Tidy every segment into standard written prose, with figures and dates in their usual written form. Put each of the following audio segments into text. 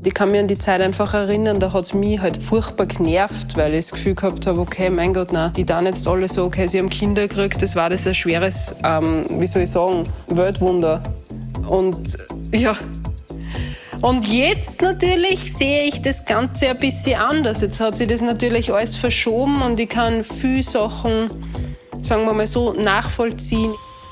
Ich kann mich an die Zeit einfach erinnern, da hat es mich halt furchtbar genervt, weil ich das Gefühl gehabt habe, okay, mein Gott, nein, die dann jetzt alle so, okay, sie haben Kinder gekriegt, das war das ein schweres, Weltwunder. Und ja. Und jetzt natürlich sehe ich das Ganze ein bisschen anders. Jetzt hat sich das natürlich alles verschoben und ich kann viele Sachen, sagen wir mal so, nachvollziehen.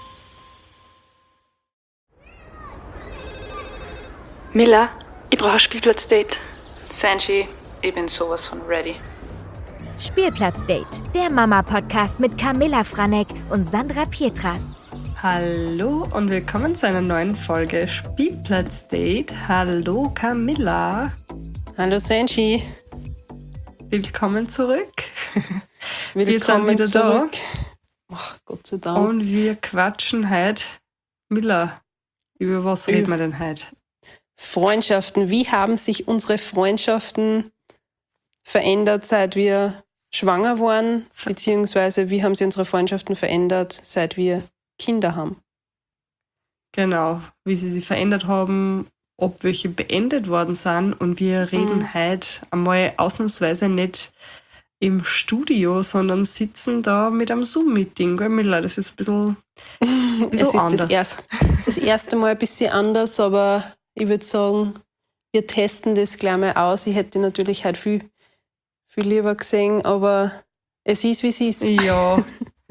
Mila, ich brauche ein Spielplatzdate. Sanji, ich bin sowas von ready. Spielplatzdate, der Mama-Podcast mit Camilla Franek und Sandra Pietras. Hallo und willkommen zu einer neuen Folge Spielplatzdate. Hallo Camilla. Hallo Sanji. Willkommen zurück. Wir sind wieder zurück. Da. Ach, Gott sei Dank. Und wir quatschen heute. Milla, über was reden wir denn heute? Freundschaften. Wie haben sich unsere Freundschaften verändert, seit wir schwanger waren? Beziehungsweise wie haben sich unsere Freundschaften verändert, seit wir Kinder haben? Genau, wie sie sich verändert haben, ob welche beendet worden sind. Und wir reden heute einmal ausnahmsweise nicht im Studio, sondern sitzen da mit einem Zoom-Meeting. Gell, Milla? Das ist ein bisschen anders. Das erste Mal ein bisschen anders, aber ich würde sagen, wir testen das gleich mal aus. Ich hätte natürlich halt viel lieber gesehen, aber es ist, wie es ist. Ja,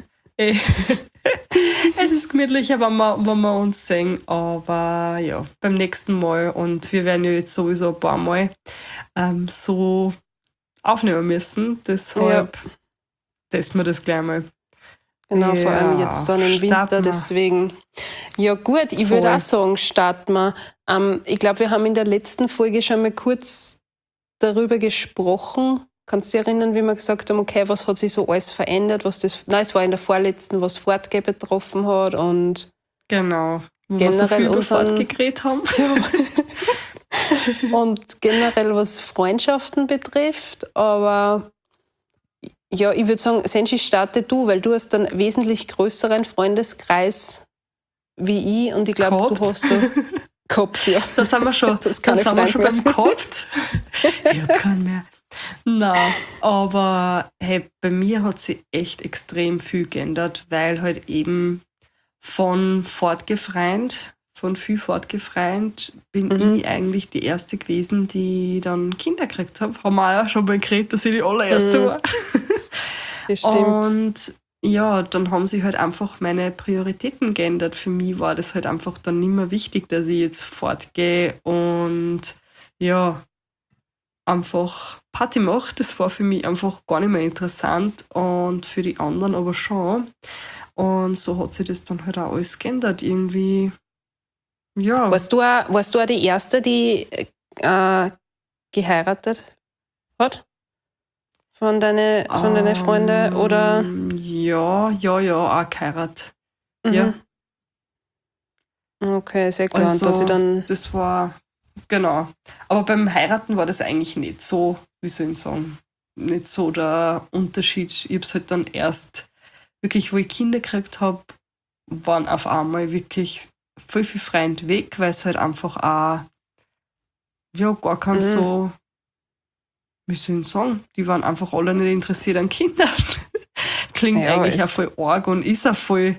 es ist gemütlicher, wenn wir uns sehen, aber ja, beim nächsten Mal. Und wir werden ja jetzt sowieso ein paar Mal so aufnehmen müssen, deshalb testen wir das gleich mal. Genau, vor allem jetzt dann im Winter, deswegen. Ja gut, ich würde auch sagen, starten wir. Ich glaube, wir haben in der letzten Folge schon mal kurz darüber gesprochen. Kannst du dich erinnern, wie wir gesagt haben, okay, was hat sich so alles verändert, es war in der vorletzten, was Fortgehen betroffen hat und genau, wo generell wir so viel über Fortgehen geredet haben. Und generell was Freundschaften betrifft, aber ja, ich würde sagen, Sanji, starte du, weil du hast einen wesentlich größeren Freundeskreis wie ich und ich glaube, du hast da gehabt, ja. Das haben wir schon, beim gehabt. Ich habe keinen mehr. Nein, aber hey, bei mir hat sich echt extrem viel geändert, weil halt eben von viel fortgefreund bin ich eigentlich die erste gewesen, die dann Kinder gekriegt habe. Haben wir auch schon mal geredet, dass ich die allererste war. Das stimmt. Und ja, dann haben sich halt einfach meine Prioritäten geändert. Für mich war das halt einfach dann nicht mehr wichtig, dass ich jetzt fortgehe und ja, einfach Party mache. Das war für mich einfach gar nicht mehr interessant und für die anderen aber schon. Und so hat sich das dann halt auch alles geändert irgendwie. Ja. Warst du auch die Erste, die geheiratet hat? Von deinen Freunden, oder? Ja, auch geheiratet. Ja. Okay, sehr klar. Also, und hat sie dann das war, genau. Aber beim Heiraten war das eigentlich nicht so, wie soll ich sagen, nicht so der Unterschied. Ich habe es halt dann erst wirklich, wo ich Kinder gekriegt habe, waren auf einmal wirklich viel Freunde weg, weil es halt einfach auch gar kein so, wie soll ich sagen, die waren einfach alle nicht interessiert an Kindern. Klingt eigentlich auch voll arg und ist auch voll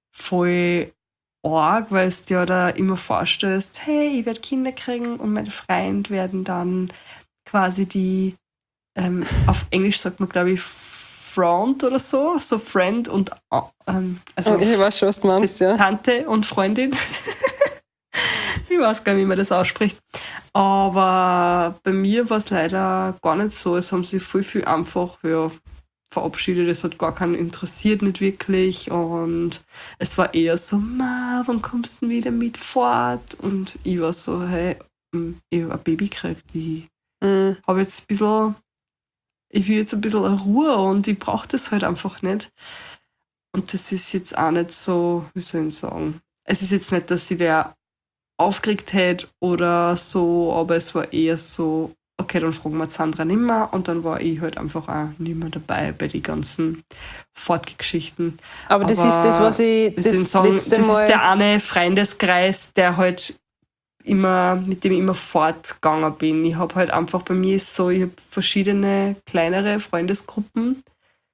arg, weil du dir da immer vorstellst, hey, ich werde Kinder kriegen und meine Freunde werden dann quasi die, auf Englisch sagt man, glaube ich, Front oder so Friend und also ich weiß schon, was du meinst, ja. Tante und Freundin. Ich weiß gar nicht, wie man das ausspricht. Aber bei mir war es leider gar nicht so. Es haben sich viel einfach verabschiedet. Es hat gar keinen interessiert, nicht wirklich. Und es war eher so, wann kommst du denn wieder mit fort? Und ich war so, hey, ich habe ein Baby gekriegt. Ich habe jetzt ich will jetzt ein bisschen Ruhe und ich brauche das halt einfach nicht. Und das ist jetzt auch nicht so, wie soll ich sagen, es ist jetzt nicht, dass ich wer aufgeregt hätte oder so, aber es war eher so, okay, dann fragen wir Sandra nimmer und dann war ich halt einfach auch nimmer dabei bei den ganzen Fortgeschichten. Aber das ist das, was ich das letzte Mal... Das ist der eine Freundeskreis, der halt mit dem ich immer fortgegangen bin. Ich habe halt einfach, bei mir ist so, ich habe verschiedene kleinere Freundesgruppen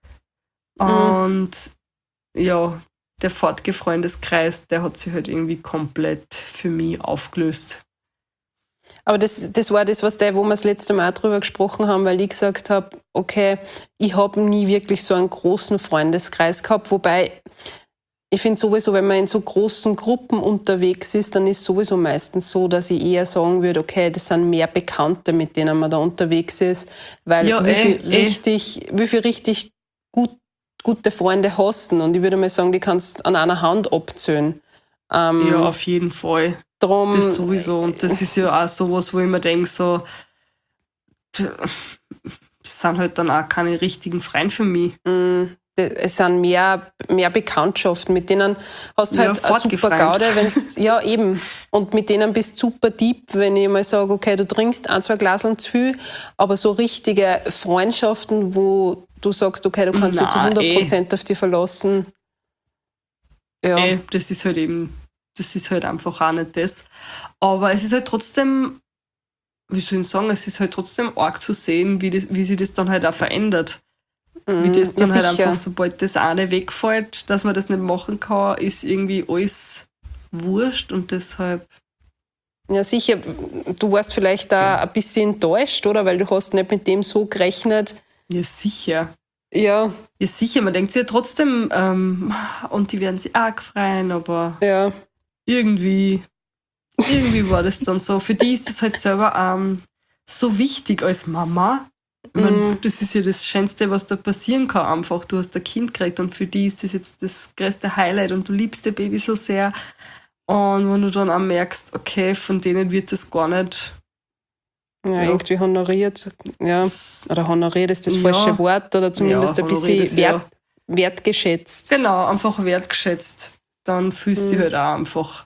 und ja, der Fortgefreundeskreis, der hat sich halt irgendwie komplett für mich aufgelöst. Aber das war das, wo wir das letzte Mal auch drüber gesprochen haben, weil ich gesagt habe, okay, ich habe nie wirklich so einen großen Freundeskreis gehabt, wobei ich finde sowieso, wenn man in so großen Gruppen unterwegs ist, dann ist sowieso meistens so, dass ich eher sagen würde, okay, das sind mehr Bekannte, mit denen man da unterwegs ist, weil wie viel richtig gute Freunde hast du? Und ich würde mal sagen, die kannst an einer Hand abzählen. Ja, auf jeden Fall. Drum, das sowieso. Und das ist ja auch sowas, wo ich mir denke, so, das sind halt dann auch keine richtigen Freunde für mich. Es sind mehr Bekanntschaften, mit denen hast du halt eine super Gaude, ja eben, und mit denen bist du super deep, wenn ich mal sage, okay, du trinkst 1-2 Glaseln zu viel, aber so richtige Freundschaften, wo du sagst, okay, du kannst dich zu 100% auf dich verlassen. Ja. Das ist halt einfach auch nicht das. Aber es ist halt trotzdem, wie soll ich sagen, es ist halt trotzdem arg zu sehen, wie sich das dann halt auch verändert. Wie das dann halt einfach, sobald das eine wegfällt, dass man das nicht machen kann, ist irgendwie alles wurscht und deshalb... Ja, sicher. Du warst vielleicht da ein bisschen enttäuscht, oder? Weil du hast nicht mit dem so gerechnet. Ja, sicher. Ja. Ja, sicher. Man denkt sich ja trotzdem, und die werden sich arg freuen, aber irgendwie war das dann so. Für die ist das halt selber so wichtig als Mama. Ich meine, das ist ja das Schönste, was da passieren kann einfach. Du hast ein Kind gekriegt und für die ist das jetzt das größte Highlight und du liebst dein Baby so sehr. Und wenn du dann auch merkst, okay, von denen wird das gar nicht... Ja, irgendwie honoriert. Ja, oder honoriert ist das falsche Wort, oder zumindest ein bisschen wertgeschätzt. Genau, einfach wertgeschätzt. Dann fühlst du dich halt auch einfach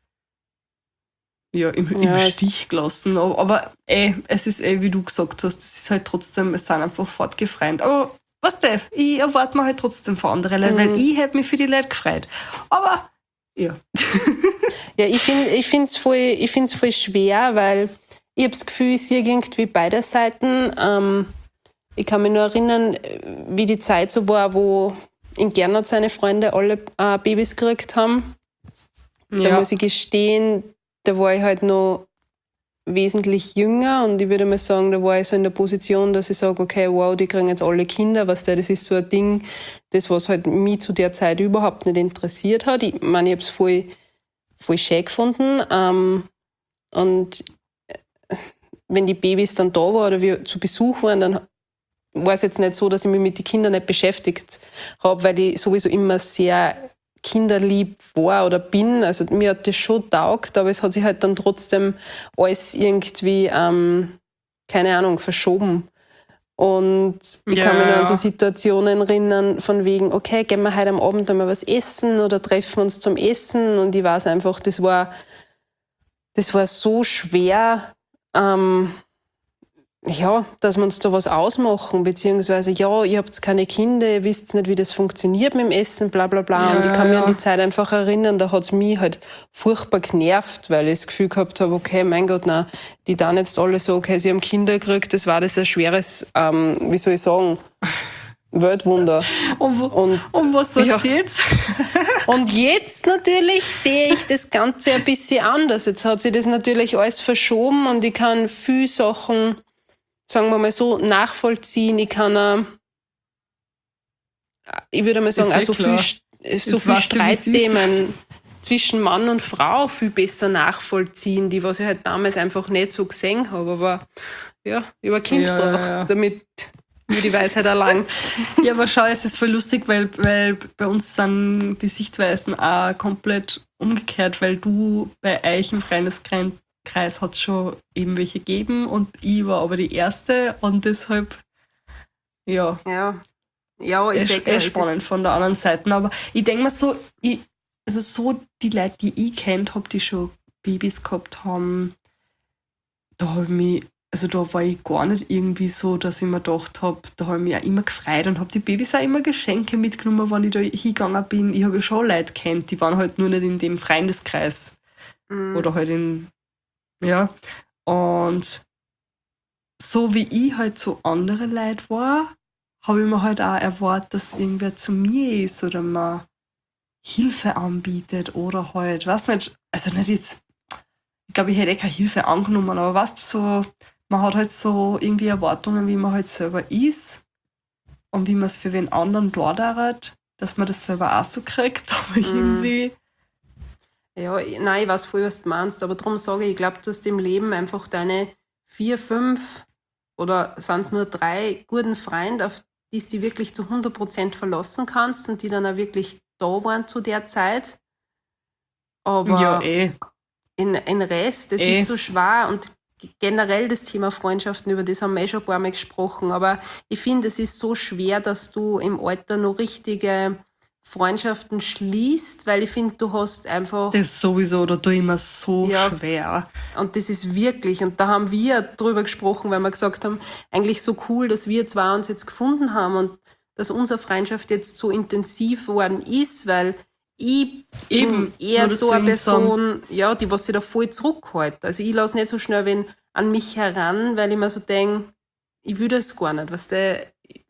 im Stich gelassen. Aber es ist wie du gesagt hast, es ist halt trotzdem, es sind einfach fortgefreut. Aber weißt du, ich erwarte mir halt trotzdem von anderen Leuten, weil ich hätte mich für die Leute gefreut. Aber, ja. Ja, ich finde es voll schwer, weil ich habe das Gefühl, ich sehe irgendwie beide Seiten. Ich kann mich nur erinnern, wie die Zeit so war, wo in Gernot seine Freunde alle Babys gekriegt haben. Ja. Da muss ich gestehen, da war ich halt noch wesentlich jünger und ich würde mal sagen, da war ich so in der Position, dass ich sage, okay, wow, die kriegen jetzt alle Kinder, das ist so ein Ding, das was halt mich zu der Zeit überhaupt nicht interessiert hat. Ich meine, ich habe es voll schön gefunden und wenn die Babys dann da waren oder wir zu Besuch waren, dann war es jetzt nicht so, dass ich mich mit den Kindern nicht beschäftigt habe, weil ich sowieso immer sehr kinderlieb war oder bin. Also mir hat das schon taugt, aber es hat sich halt dann trotzdem alles irgendwie, keine Ahnung, verschoben. Und ich kann mich nur an so Situationen erinnern, von wegen, okay, gehen wir heute am Abend einmal was essen oder treffen uns zum Essen. Und ich weiß einfach, das war so schwer, dass wir uns da was ausmachen, beziehungsweise, ihr habt keine Kinder, ihr wisst nicht, wie das funktioniert mit dem Essen, bla bla bla. Und ich kann mich an die Zeit einfach erinnern, da hat es mich halt furchtbar genervt, weil ich das Gefühl gehabt habe, okay, mein Gott, nein, die dann jetzt alle so, okay, sie haben Kinder gekriegt, das war das ein schweres, wie soll ich sagen, Weltwunder. Und was sagst du jetzt? Und jetzt natürlich sehe ich das Ganze ein bisschen anders. Jetzt hat sich das natürlich alles verschoben und ich kann viele Sachen, sagen wir mal so, nachvollziehen. Ich kann, ich würde mal sagen, also viel Streitthemen zwischen Mann und Frau viel besser nachvollziehen, die was ich halt damals einfach nicht so gesehen habe. Aber ja, ich habe ein Kind gebraucht, damit mir die Weisheit erlangt. Ja, aber schau, es ist voll lustig, weil bei uns sind die Sichtweisen auch komplett umgekehrt, weil du bei euch im Freundeskreis hat es schon eben welche gegeben und ich war aber die Erste und deshalb, ja ist spannend von der anderen Seite. Aber ich denke mir so, so die Leute, die ich kennt habe, die schon Babys gehabt haben, da war ich gar nicht irgendwie so, dass ich mir gedacht habe, da habe ich mich auch immer gefreut und habe die Babys auch immer Geschenke mitgenommen, wenn ich da hingegangen bin. Ich habe ja schon Leute kennt, die waren halt nur nicht in dem Freundeskreis oder halt in Ja. Und so wie ich halt so andere Leute war, habe ich mir halt auch erwartet, dass irgendwer zu mir ist oder mir Hilfe anbietet oder halt, weiß nicht, also nicht jetzt, ich glaube, ich hätte keine Hilfe angenommen, aber weißt du, so, man hat halt so irgendwie Erwartungen, wie man halt selber ist und wie man es für wen anderen dort hat, dass man das selber auch so kriegt, aber irgendwie. Ja, nein, ich weiß voll, was du meinst, aber darum sage ich glaube, du hast im Leben einfach deine 4, 5 oder sind es nur 3 guten Freunde, auf die du dich wirklich zu 100% verlassen kannst und die dann auch wirklich da waren zu der Zeit. Aber Ja, in Rest, das ist so schwer und generell das Thema Freundschaften, über das haben wir schon ein paar Mal gesprochen, aber ich finde, es ist so schwer, dass du im Alter noch richtige Freundschaften schließt, weil ich finde, du hast einfach... Das sowieso, da tue ich mir so schwer. Und das ist wirklich, und da haben wir drüber gesprochen, weil wir gesagt haben, eigentlich so cool, dass wir zwei uns jetzt gefunden haben und dass unsere Freundschaft jetzt so intensiv geworden ist, weil ich bin eher so eine Person, ja, die was sich da voll zurückhält. Also ich lasse nicht so schnell wen an mich heran, weil ich mir so denke, ich will das gar nicht, weißt du,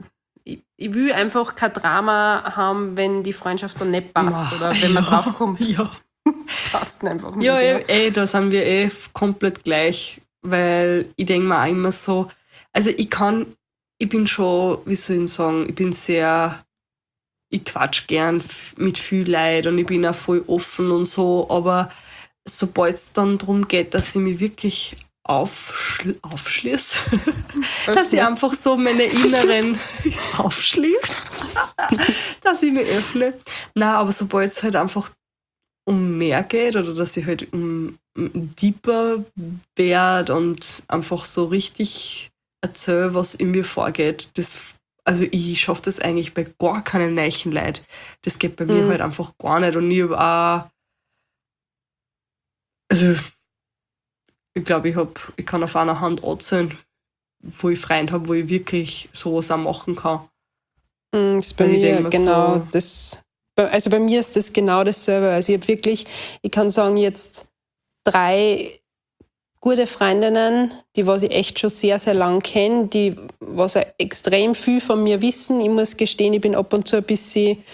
ich will einfach kein Drama haben, wenn die Freundschaft dann nicht passt oder wenn man draufkommt. Ja. Passt einfach nicht. Ja, da sind wir komplett gleich, weil ich denke mir auch immer so, also ich bin schon, wie soll ich sagen, ich quatsch gern mit viel Leid und ich bin auch voll offen und so, aber sobald es dann darum geht, dass ich mich wirklich aufschließe, dass ich einfach so meine inneren aufschließe, dass ich mich öffne. Nein, aber sobald es halt einfach um mehr geht oder dass ich halt um deeper werde und einfach so richtig erzähle, was in mir vorgeht, also ich schaffe das eigentlich bei gar keinen neuen Leuten. Das geht bei mir halt einfach gar nicht. Und ich habe auch, also ich glaube, ich kann auf einer Hand anzählen, wo ich Freunde habe, wo ich wirklich sowas auch machen kann. Das ist bei mir genau das. Also bei mir ist das genau dasselbe. Also ich kann sagen, jetzt 3 gute Freundinnen, die was ich echt schon sehr, sehr lang kenne, die was extrem viel von mir wissen. Ich muss gestehen, ich bin ab und zu ein bisschen,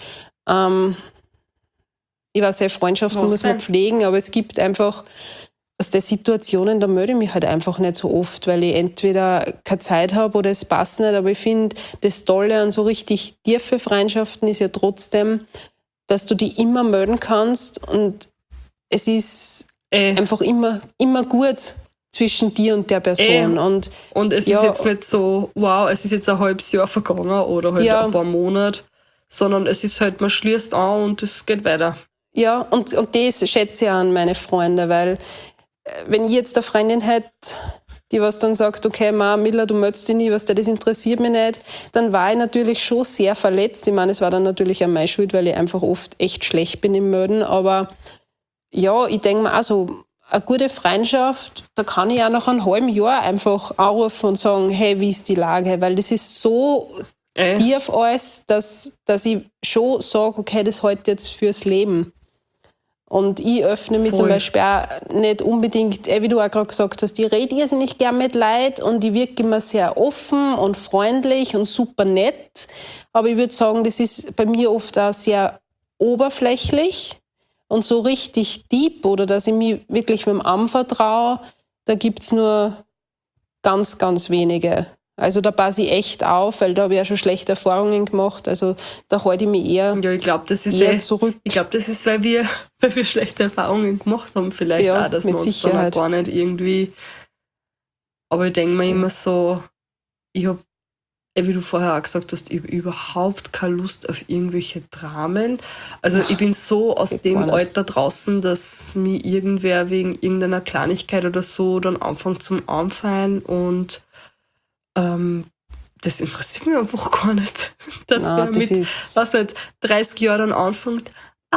ich weiß ja, Freundschaften muss man pflegen, aber es gibt einfach aus der Situationen, da melde ich mich halt einfach nicht so oft, weil ich entweder keine Zeit habe oder es passt nicht. Aber ich finde, das Tolle an so richtig tiefe Freundschaften ist ja trotzdem, dass du die immer melden kannst und es ist einfach immer gut zwischen dir und der Person. Und es ist jetzt nicht so, wow, es ist jetzt ein halbes Jahr vergangen oder halt ein paar Monate, sondern es ist halt, man schließt an und es geht weiter. Ja, und das schätze ich an meine Freunde, weil wenn ich jetzt eine Freundin hätte, die was dann sagt, okay, Mila, du meldest dich nie, das interessiert mich nicht, dann war ich natürlich schon sehr verletzt. Ich meine, es war dann natürlich auch meine Schuld, weil ich einfach oft echt schlecht bin im Melden, aber ja, ich denke mir auch so, eine gute Freundschaft, da kann ich auch nach einem halben Jahr einfach anrufen und sagen, hey, wie ist die Lage? Weil das ist so tief alles, dass ich schon sage, okay, das hält jetzt fürs Leben. Und ich öffne mich zum Beispiel auch nicht unbedingt, wie du auch gerade gesagt hast, ich rede irrsinnig gern mit Leuten und ich wirke immer sehr offen und freundlich und super nett. Aber ich würde sagen, das ist bei mir oft auch sehr oberflächlich und so richtig deep oder dass ich mich wirklich mit dem anvertraue, da gibt's nur ganz, ganz wenige. Also da passe ich echt auf, weil da habe ich ja schon schlechte Erfahrungen gemacht. Also da halte ich mich eher, ich glaube, das ist eher zurück. Ich glaube, das ist, weil wir schlechte Erfahrungen gemacht haben, vielleicht auch, dass wir uns Sicherheit dann auch gar nicht irgendwie. Aber ich denke mir immer so, ich habe, wie du vorher auch gesagt hast, ich habe überhaupt keine Lust auf irgendwelche Dramen. Also ich bin so aus dem Alter draußen, dass mir irgendwer wegen irgendeiner Kleinigkeit oder so dann anfängt zum Anfallen und das interessiert mich einfach gar nicht. Dass wer mit 30 Jahren dann anfängt,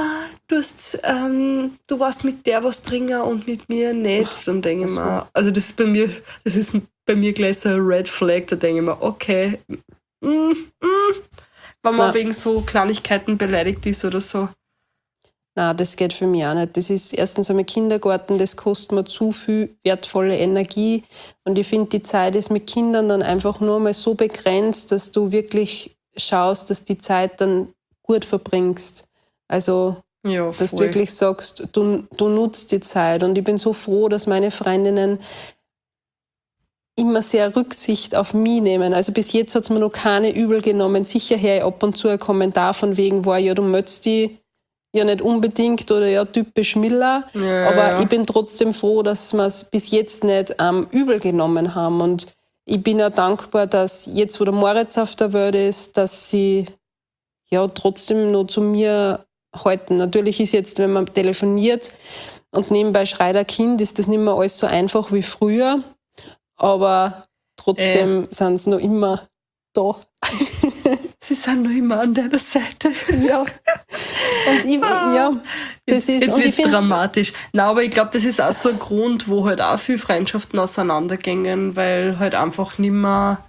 du warst mit der was trinken und mit mir nicht. Dann denke ich mir, also das ist bei mir gleich so ein Red Flag, da denke ich mir, okay, wenn man wegen so Kleinigkeiten beleidigt ist oder so. Nein, das geht für mich auch nicht. Das ist erstens einmal Kindergarten, das kostet mir zu viel wertvolle Energie. Und ich finde, die Zeit ist mit Kindern dann einfach nur mal so begrenzt, dass du wirklich schaust, dass die Zeit dann gut verbringst. Also, Ja, dass du voll. wirklich sagst, du nutzt die Zeit. Und ich bin so froh, dass meine Freundinnen immer sehr Rücksicht auf mich nehmen. Also bis jetzt hat es mir noch keine übel genommen. Sicher höre ich ab und zu ein Kommentar von wegen, ja, du möchtest die ja nicht unbedingt oder ja, typisch Miller. Ja, aber ja. ich bin trotzdem froh, dass wir es bis jetzt nicht übel genommen haben. Und ich bin ja dankbar, dass jetzt, wo der Moritz auf der Welt ist, dass sie ja trotzdem noch zu mir halten. Natürlich ist jetzt, wenn man telefoniert und nebenbei schreit ein Kind, ist das nicht mehr alles so einfach wie früher. Aber trotzdem sind sie noch immer da. Sie sind noch immer an deiner Seite. Ja. Und das ist. Jetzt und ich wird's find, dramatisch. Nein, aber ich glaube, das ist auch so ein Grund, wo halt auch viele Freundschaften auseinandergehen, weil halt einfach nicht mehr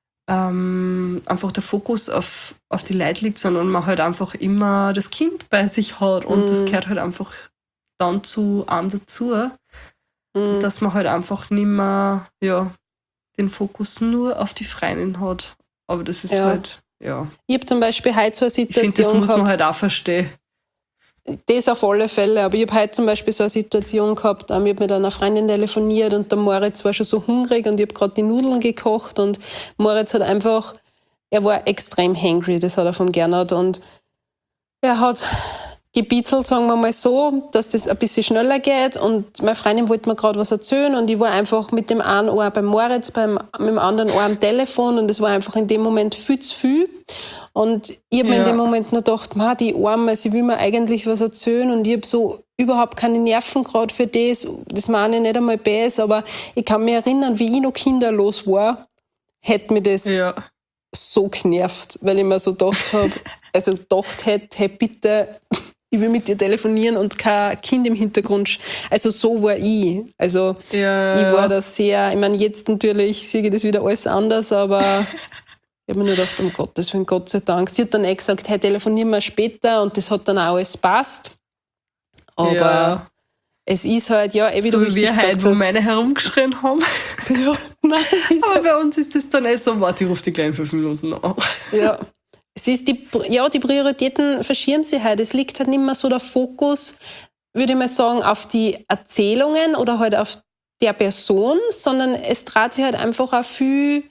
einfach der Fokus auf die Leute liegt, sondern man halt einfach immer das Kind bei sich hat und das gehört halt einfach dann zu einem dazu, dass man halt einfach nicht mehr den Fokus nur auf die Freundin hat. Aber das ist halt, ja. Ich habe zum Beispiel heute so eine Ich Situation finde, das muss man gehabt, halt auch verstehen. das auf alle Fälle, aber ich habe heute zum Beispiel so eine Situation gehabt, ich habe mit einer Freundin telefoniert und der Moritz war schon so hungrig und ich habe gerade die Nudeln gekocht und Moritz hat einfach, er war extrem hangry, das hat er von Gernot, und er hat gebietelt, sagen wir mal so, dass das ein bisschen schneller geht, und meine Freundin wollte mir gerade was erzählen und ich war einfach mit dem einen Ohr beim Moritz, mit dem anderen Ohr am Telefon, und es war einfach in dem Moment viel zu viel. Und ich habe mir in dem Moment nur gedacht, die Arme, sie will mir eigentlich was erzählen, und ich habe so überhaupt keine Nerven gerade für das. Das meine ich nicht einmal besser, aber ich kann mich erinnern, wie ich noch kinderlos war, hätte mir das so genervt, weil ich mir so gedacht hätte, hey, bitte, ich will mit dir telefonieren und kein Kind im Hintergrund. Also so war ich. Also ich war da sehr, ich meine, jetzt natürlich sehe ich das wieder alles anders, aber ich habe mir nur gedacht, um Gottes Willen, Gott sei Dank. Sie hat dann gesagt, hey, telefonieren wir später, und das hat dann auch alles passt. Aber es ist halt, wie so du wie richtig wir heute, gesagt wo hast. meine herumgeschrien haben. Aber bei uns ist das dann so, warte, ich rufe die gleich in 5 Minuten an. Ja. Es ist die Prioritäten verschieben sich halt. Es liegt halt nicht mehr so der Fokus, würde ich mal sagen, auf die Erzählungen oder halt auf der Person, sondern es dreht sich halt einfach auch viel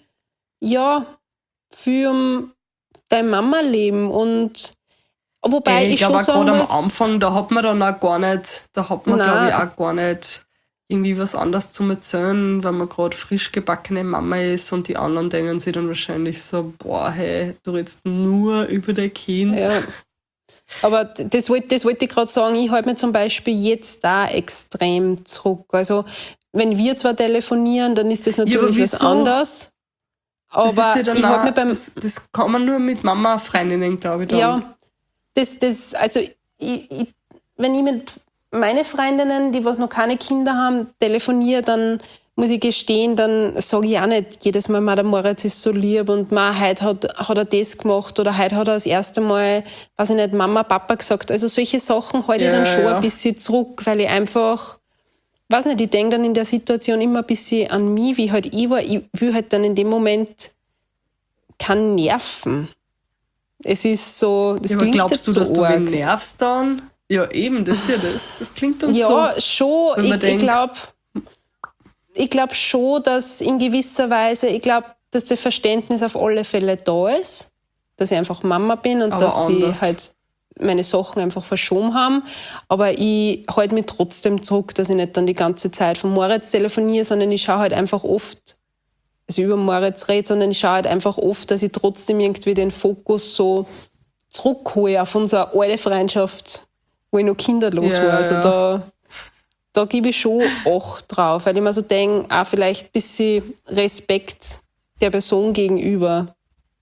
um dein Mama-Leben. Und wobei ich ich schon glaube auch sagen gerade am muss, Anfang, da hat man dann auch gar nicht, glaube ich auch gar nicht irgendwie was anderes zum Erzählen, wenn man gerade frisch gebackene Mama ist, und die anderen denken sich dann wahrscheinlich so, boah, hey, du redest nur über dein Kind. Ja. Aber das wollte ich gerade sagen, ich halte mir zum Beispiel jetzt da extrem zurück. Also wenn wir zwar telefonieren, dann ist das natürlich was anderes. Aber das ist ja dann ich halte mir beim... Das kann man nur mit Mama-Freundinnen, glaube ich, dann. Ja, also wenn ich mit meine Freundinnen, die was noch keine Kinder haben, telefoniere, dann muss ich gestehen, dann sage ich auch nicht jedes Mal, der Moritz ist so lieb und heute hat er das gemacht oder heute hat er das erste Mal, weiß ich nicht, Mama, Papa gesagt. Also solche Sachen halte ich dann schon ein bisschen zurück, weil ich einfach, weiß nicht, ich denke dann in der Situation immer ein bisschen an mich, wie halt ich war. Ich will halt dann in dem Moment keinen nerven. Es ist so, das klingt glaubst du, so dass du arg. wen nervst dann? Ja, eben, das ist ja das. Das klingt dann so. Ja, schon. Ich glaube schon, dass in gewisser Weise, dass das Verständnis auf alle Fälle da ist, dass ich einfach Mama bin und aber dass anders. sie halt meine Sachen einfach verschoben haben. Aber ich halte mich trotzdem zurück, dass ich nicht dann die ganze Zeit von Moritz telefoniere, sondern ich schaue halt einfach oft, also über Moritz rede, sondern ich schaue halt einfach oft, dass ich trotzdem irgendwie den Fokus so zurückhole auf unsere alte Freundschaft, wo ich noch kinderlos war. Also da gebe ich schon Acht drauf, weil ich mir so denke, auch vielleicht ein bisschen Respekt der Person gegenüber.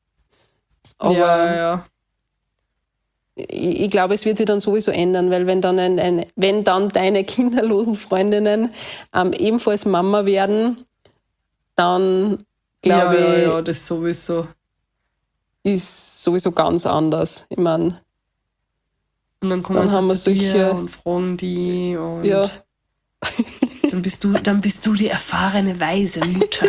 Aber ich glaube, es wird sich dann sowieso ändern, weil wenn dann deine kinderlosen Freundinnen ebenfalls Mama werden, dann glaube ich, Ja, das sowieso. ist sowieso ganz anders. Ich meine, Und dann kommen haben sie wir zu dir solche- und fragen die und Ja. dann bist du die erfahrene, weise Mutter.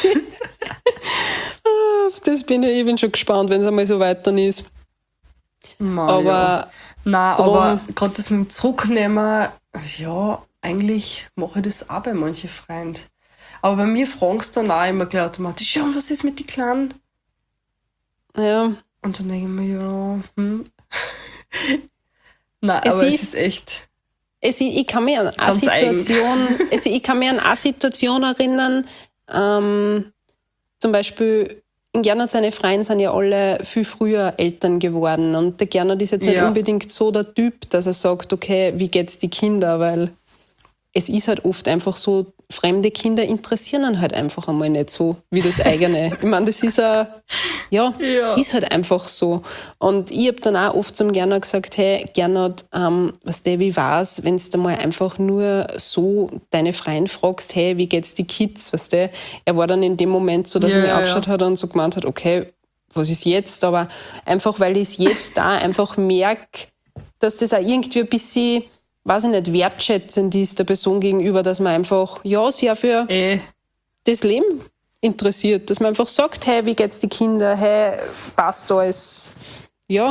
Auf das bin ich bin schon gespannt, wenn es einmal so weit dann ist. Ja. Aber Nein, drum- aber gerade das mit dem Zurücknehmen, ja, eigentlich mache ich das auch bei manchen Freunden. Aber bei mir fragen sie dann auch immer gleich automatisch, ja, und was ist mit den Kleinen? ja, Und dann denke ich mir, ja, Nein, Es aber es ist- ist echt, ich kann mich an eine Ganz eigen. Situation erinnern, zum Beispiel, in Gernot seine Freunde sind ja alle viel früher Eltern geworden und der Gernot ist jetzt nicht Ja. unbedingt so der Typ, dass er sagt, okay, wie geht's die Kinder, weil es ist halt oft einfach so, fremde Kinder interessieren ihn halt einfach einmal nicht so wie das eigene. Ich meine, das ist Ja. ist halt einfach so. Und ich habe dann auch oft zum Gernot gesagt, hey, Gernot, was der wie war's, wenn du mal einfach nur so deine Freunde fragst, hey, wie geht's die Kids, weißt du? Er war dann in dem Moment so, dass er Ja, mich ja, angeschaut hat und so gemeint hat, okay, was ist jetzt? Aber einfach, weil ich es jetzt auch einfach merke, dass das auch irgendwie ein bisschen, weiß ich nicht, wertschätzend ist der Person gegenüber, dass man einfach, ja, sich auch für das Leben interessiert, dass man einfach sagt, hey, wie geht's die Kinder, hey, passt alles, ja,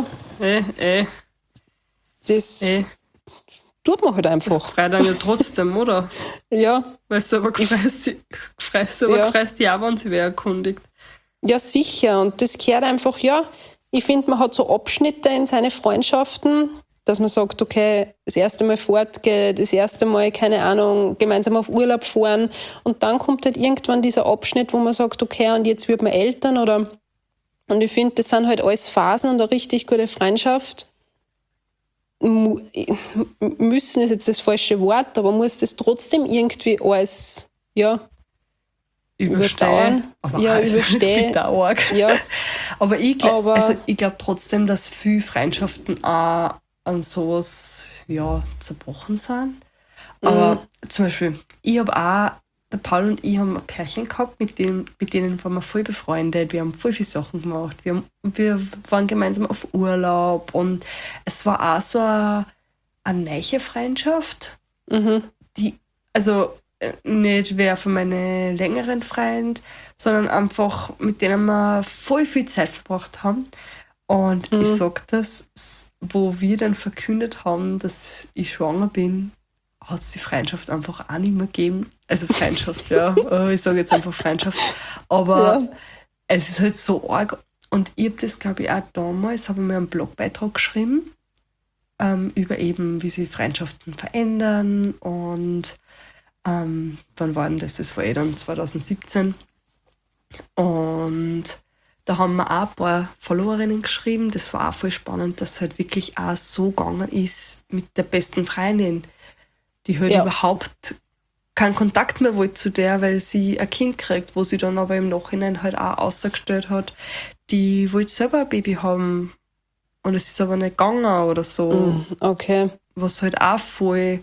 das tut man halt Das einfach, freut dann ja trotzdem, oder? ja, Weil du selber freust dich auch, wenn sie wer erkundigt. ja sicher und das gehört einfach, ja, ich finde, man hat so Abschnitte in seine Freundschaften, dass man sagt, okay, das erste Mal fortgehen, das erste Mal, keine Ahnung, gemeinsam auf Urlaub fahren und dann kommt halt irgendwann dieser Abschnitt, wo man sagt, okay, und jetzt wird man Eltern oder, und ich finde, das sind halt alles Phasen und eine richtig gute Freundschaft. Müssen ist jetzt das falsche Wort, aber muss das trotzdem irgendwie alles, ja, überdauern. Aber Ja, also überstehen. nicht arg. Ja, Aber ich glaube Aber- glaub trotzdem, dass viele Freundschaften auch an sowas zerbrochen sind. Aber zum Beispiel, der Paul und ich haben ein Pärchen gehabt, mit denen waren wir voll befreundet. Wir haben voll viele Sachen gemacht. Wir waren gemeinsam auf Urlaub und es war auch so eine neue Freundschaft, die, also nicht wer von meinen längeren Freunden, sondern einfach mit denen wir voll viel Zeit verbracht haben. Und ich sag das, wo wir dann verkündet haben, dass ich schwanger bin, hat es die Freundschaft einfach auch nicht mehr gegeben. Also Freundschaft, ich sage jetzt einfach Freundschaft. Aber es ist halt so arg. Und ich habe das, glaube ich, auch damals, habe ich mir einen Blogbeitrag geschrieben, über eben, wie sich Freundschaften verändern. Und wann war denn das? Das war dann 2017. Und da haben wir auch ein paar Followerinnen geschrieben. Das war auch voll spannend, dass es halt wirklich auch so gegangen ist mit der besten Freundin, die halt überhaupt keinen Kontakt mehr wollte zu der, weil sie ein Kind kriegt, wo sie dann aber im Nachhinein halt auch ausgestellt hat, die wollte selber ein Baby haben und es ist aber nicht gegangen oder so. okay. Was halt auch voll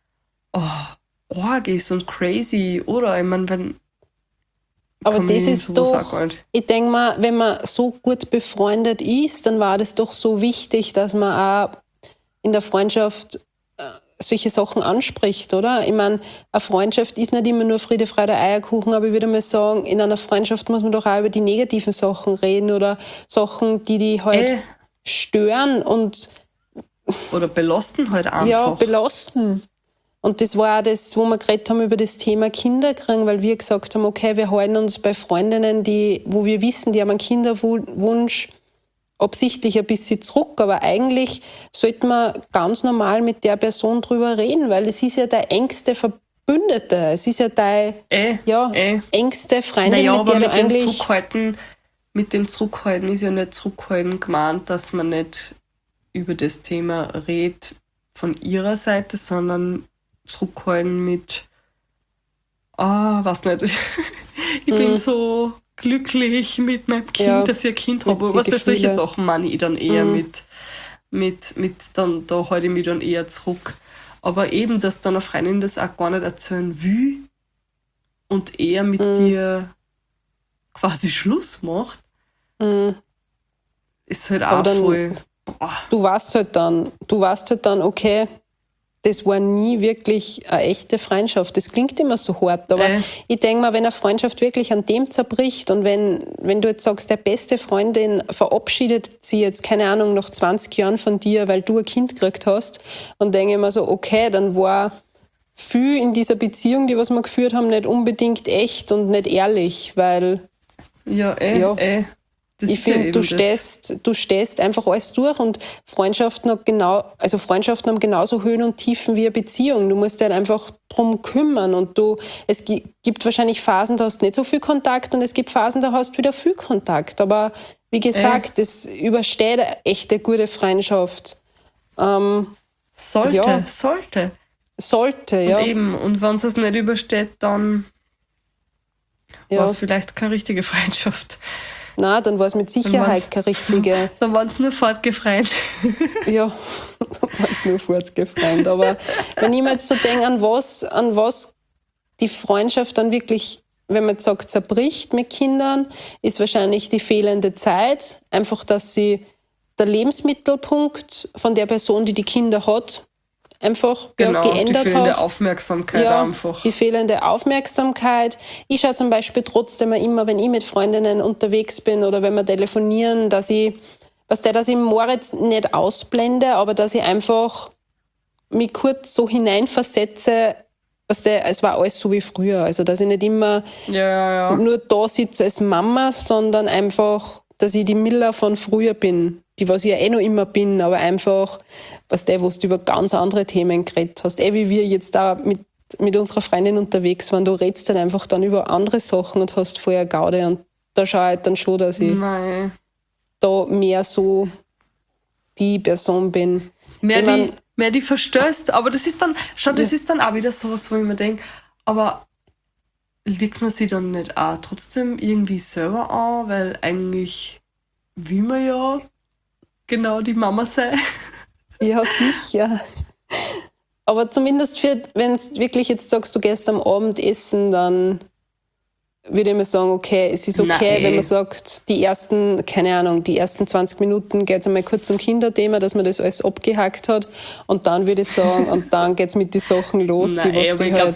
arg ist und crazy, oder? Ich meine, wenn Aber kann das mich ist sowas auch doch, gar nicht. ich denke mal, wenn man so gut befreundet ist, dann war das doch so wichtig, dass man auch in der Freundschaft solche Sachen anspricht, oder? Ich meine, eine Freundschaft ist nicht immer nur Friede, Freude, Eierkuchen, aber ich würde mal sagen, in einer Freundschaft muss man doch auch über die negativen Sachen reden oder Sachen, die halt stören und Oder belasten halt einfach. ja, belasten. Und das war auch das, wo wir geredet haben über das Thema Kinderkriegen, weil wir gesagt haben, okay, wir halten uns bei Freundinnen, wo wir wissen, die haben einen Kinderwunsch, absichtlich ein bisschen zurück. Aber eigentlich sollte man ganz normal mit der Person drüber reden, weil es ist ja der engste Verbündete. Es ist ja deine engste Freundin, Naja, mit aber der du mit dem eigentlich... Zurückhalten ist ja nicht Zurückhalten gemeint, dass man nicht über das Thema redet von ihrer Seite, sondern zurückhalten mit weiß nicht, ich bin so glücklich mit meinem Kind, dass ich ein Kind habe. Was das, solche Sachen meine ich dann eher mit dann, da halte ich mich dann eher zurück. Aber eben, dass dann eine Freundin das auch gar nicht erzählen will und eher mit dir quasi Schluss macht, ist halt auch dann, voll du weißt halt dann, okay, das war nie wirklich eine echte Freundschaft. Das klingt immer so hart, aber ich denke mal, wenn eine Freundschaft wirklich an dem zerbricht und wenn du jetzt sagst, der beste Freundin verabschiedet sie jetzt, keine Ahnung, nach 20 Jahren von dir, weil du ein Kind gekriegt hast, und denke ich mir so, okay, dann war viel in dieser Beziehung, die was wir geführt haben, nicht unbedingt echt und nicht ehrlich, weil ich finde, du stehst einfach alles durch, und Freundschaften haben genauso Höhen und Tiefen wie eine Beziehung. Du musst dich halt einfach drum kümmern, und es gibt wahrscheinlich Phasen, da hast du nicht so viel Kontakt, und es gibt Phasen, da hast du wieder viel Kontakt. Aber wie gesagt, das übersteht eine echte gute Freundschaft. Sollte. Sollte, ja. Und eben, und wenn es nicht übersteht, dann war es vielleicht keine richtige Freundschaft. Nein, dann war es mit Sicherheit keine richtige. Dann waren es nur fortgefreut. Ja, dann waren es nur fortgefreut. Aber wenn ich mir jetzt so denke, an was die Freundschaft dann wirklich, wenn man jetzt sagt, zerbricht mit Kindern, ist wahrscheinlich die fehlende Zeit. Einfach, dass sie der Lebensmittelpunkt von der Person, die Kinder hat, einfach geändert hat. Die fehlende Aufmerksamkeit einfach. Die fehlende Aufmerksamkeit. Ich schaue zum Beispiel trotzdem immer, wenn ich mit Freundinnen unterwegs bin oder wenn wir telefonieren, dass ich Moritz nicht ausblende, aber dass ich einfach mich kurz so hineinversetze, es war alles so wie früher. Also, dass ich nicht immer nur da sitze als Mama, sondern einfach, dass ich die Miller von früher bin. Die, was ich ja noch immer bin, aber einfach, wo du über ganz andere Themen geredet hast. Wie wir jetzt da mit unserer Freundin unterwegs waren, du redest halt einfach dann über andere Sachen und hast vorher Gaude, und da schaue ich halt dann schon, dass ich da mehr so die Person bin. Mehr die verstößt, aber das ist dann, das ist dann auch wieder sowas, wo ich mir denke, aber liegt man sich dann nicht auch trotzdem irgendwie selber an, weil eigentlich will man ja genau die Mama sein. Ja, sicher. Aber zumindest wenn du wirklich jetzt sagst, du gehst am Abend essen, dann würde ich mir sagen, okay, es ist okay, wenn man sagt, die ersten 20 Minuten geht es einmal kurz um Kinderthema, dass man das alles abgehackt hat, und dann würde ich sagen, und dann geht es mit den Sachen los. Aber ich glaube,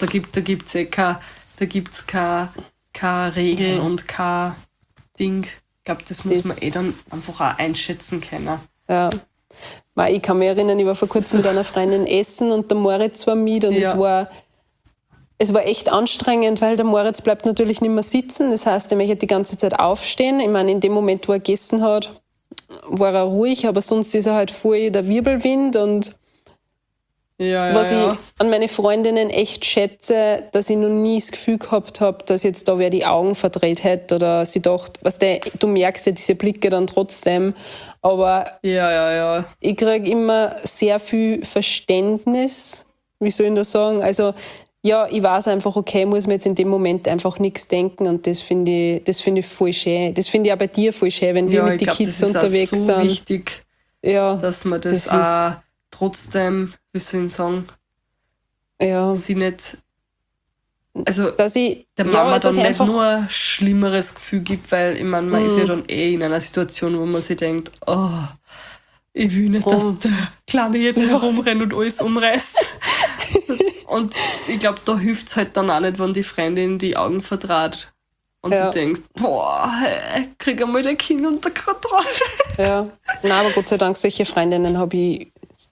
da gibt's keine Regeln und kein Ding. Ich glaube, das muss man dann einfach auch einschätzen können. Ja. Ich kann mich erinnern, ich war vor kurzem mit einer Freundin essen, und der Moritz war mit, und es war echt anstrengend, weil der Moritz bleibt natürlich nicht mehr sitzen. Das heißt, er möchte die ganze Zeit aufstehen. Ich meine, in dem Moment, wo er gegessen hat, war er ruhig, aber sonst ist er halt voll der Wirbelwind, und was ich an meine Freundinnen echt schätze, dass ich noch nie das Gefühl gehabt habe, dass jetzt da wer die Augen verdreht hätte oder sie dachte, du merkst ja diese Blicke dann trotzdem, aber ich kriege immer sehr viel Verständnis, wie soll ich das sagen, also ich weiß einfach, okay, muss mir jetzt in dem Moment einfach nichts denken, und das finde ich voll schön. Das finde ich auch bei dir voll schön, wenn wir mit den Kids unterwegs sind. Das ist so wichtig, dass man das auch trotzdem, wie soll ich sagen, sie nicht, also der Mama dann nicht nur ein schlimmeres Gefühl gibt, weil ich meine, man ist ja dann in einer Situation, wo man sich denkt, ich will nicht, dass der Kleine jetzt herumrennt und alles umreißt. Und ich glaube, da hilft es halt dann auch nicht, wenn die Freundin die Augen verdreht und sie denkt, krieg einmal dein Kind unter Kontrolle. Ja, nein, aber Gott sei Dank, solche Freundinnen habe ich,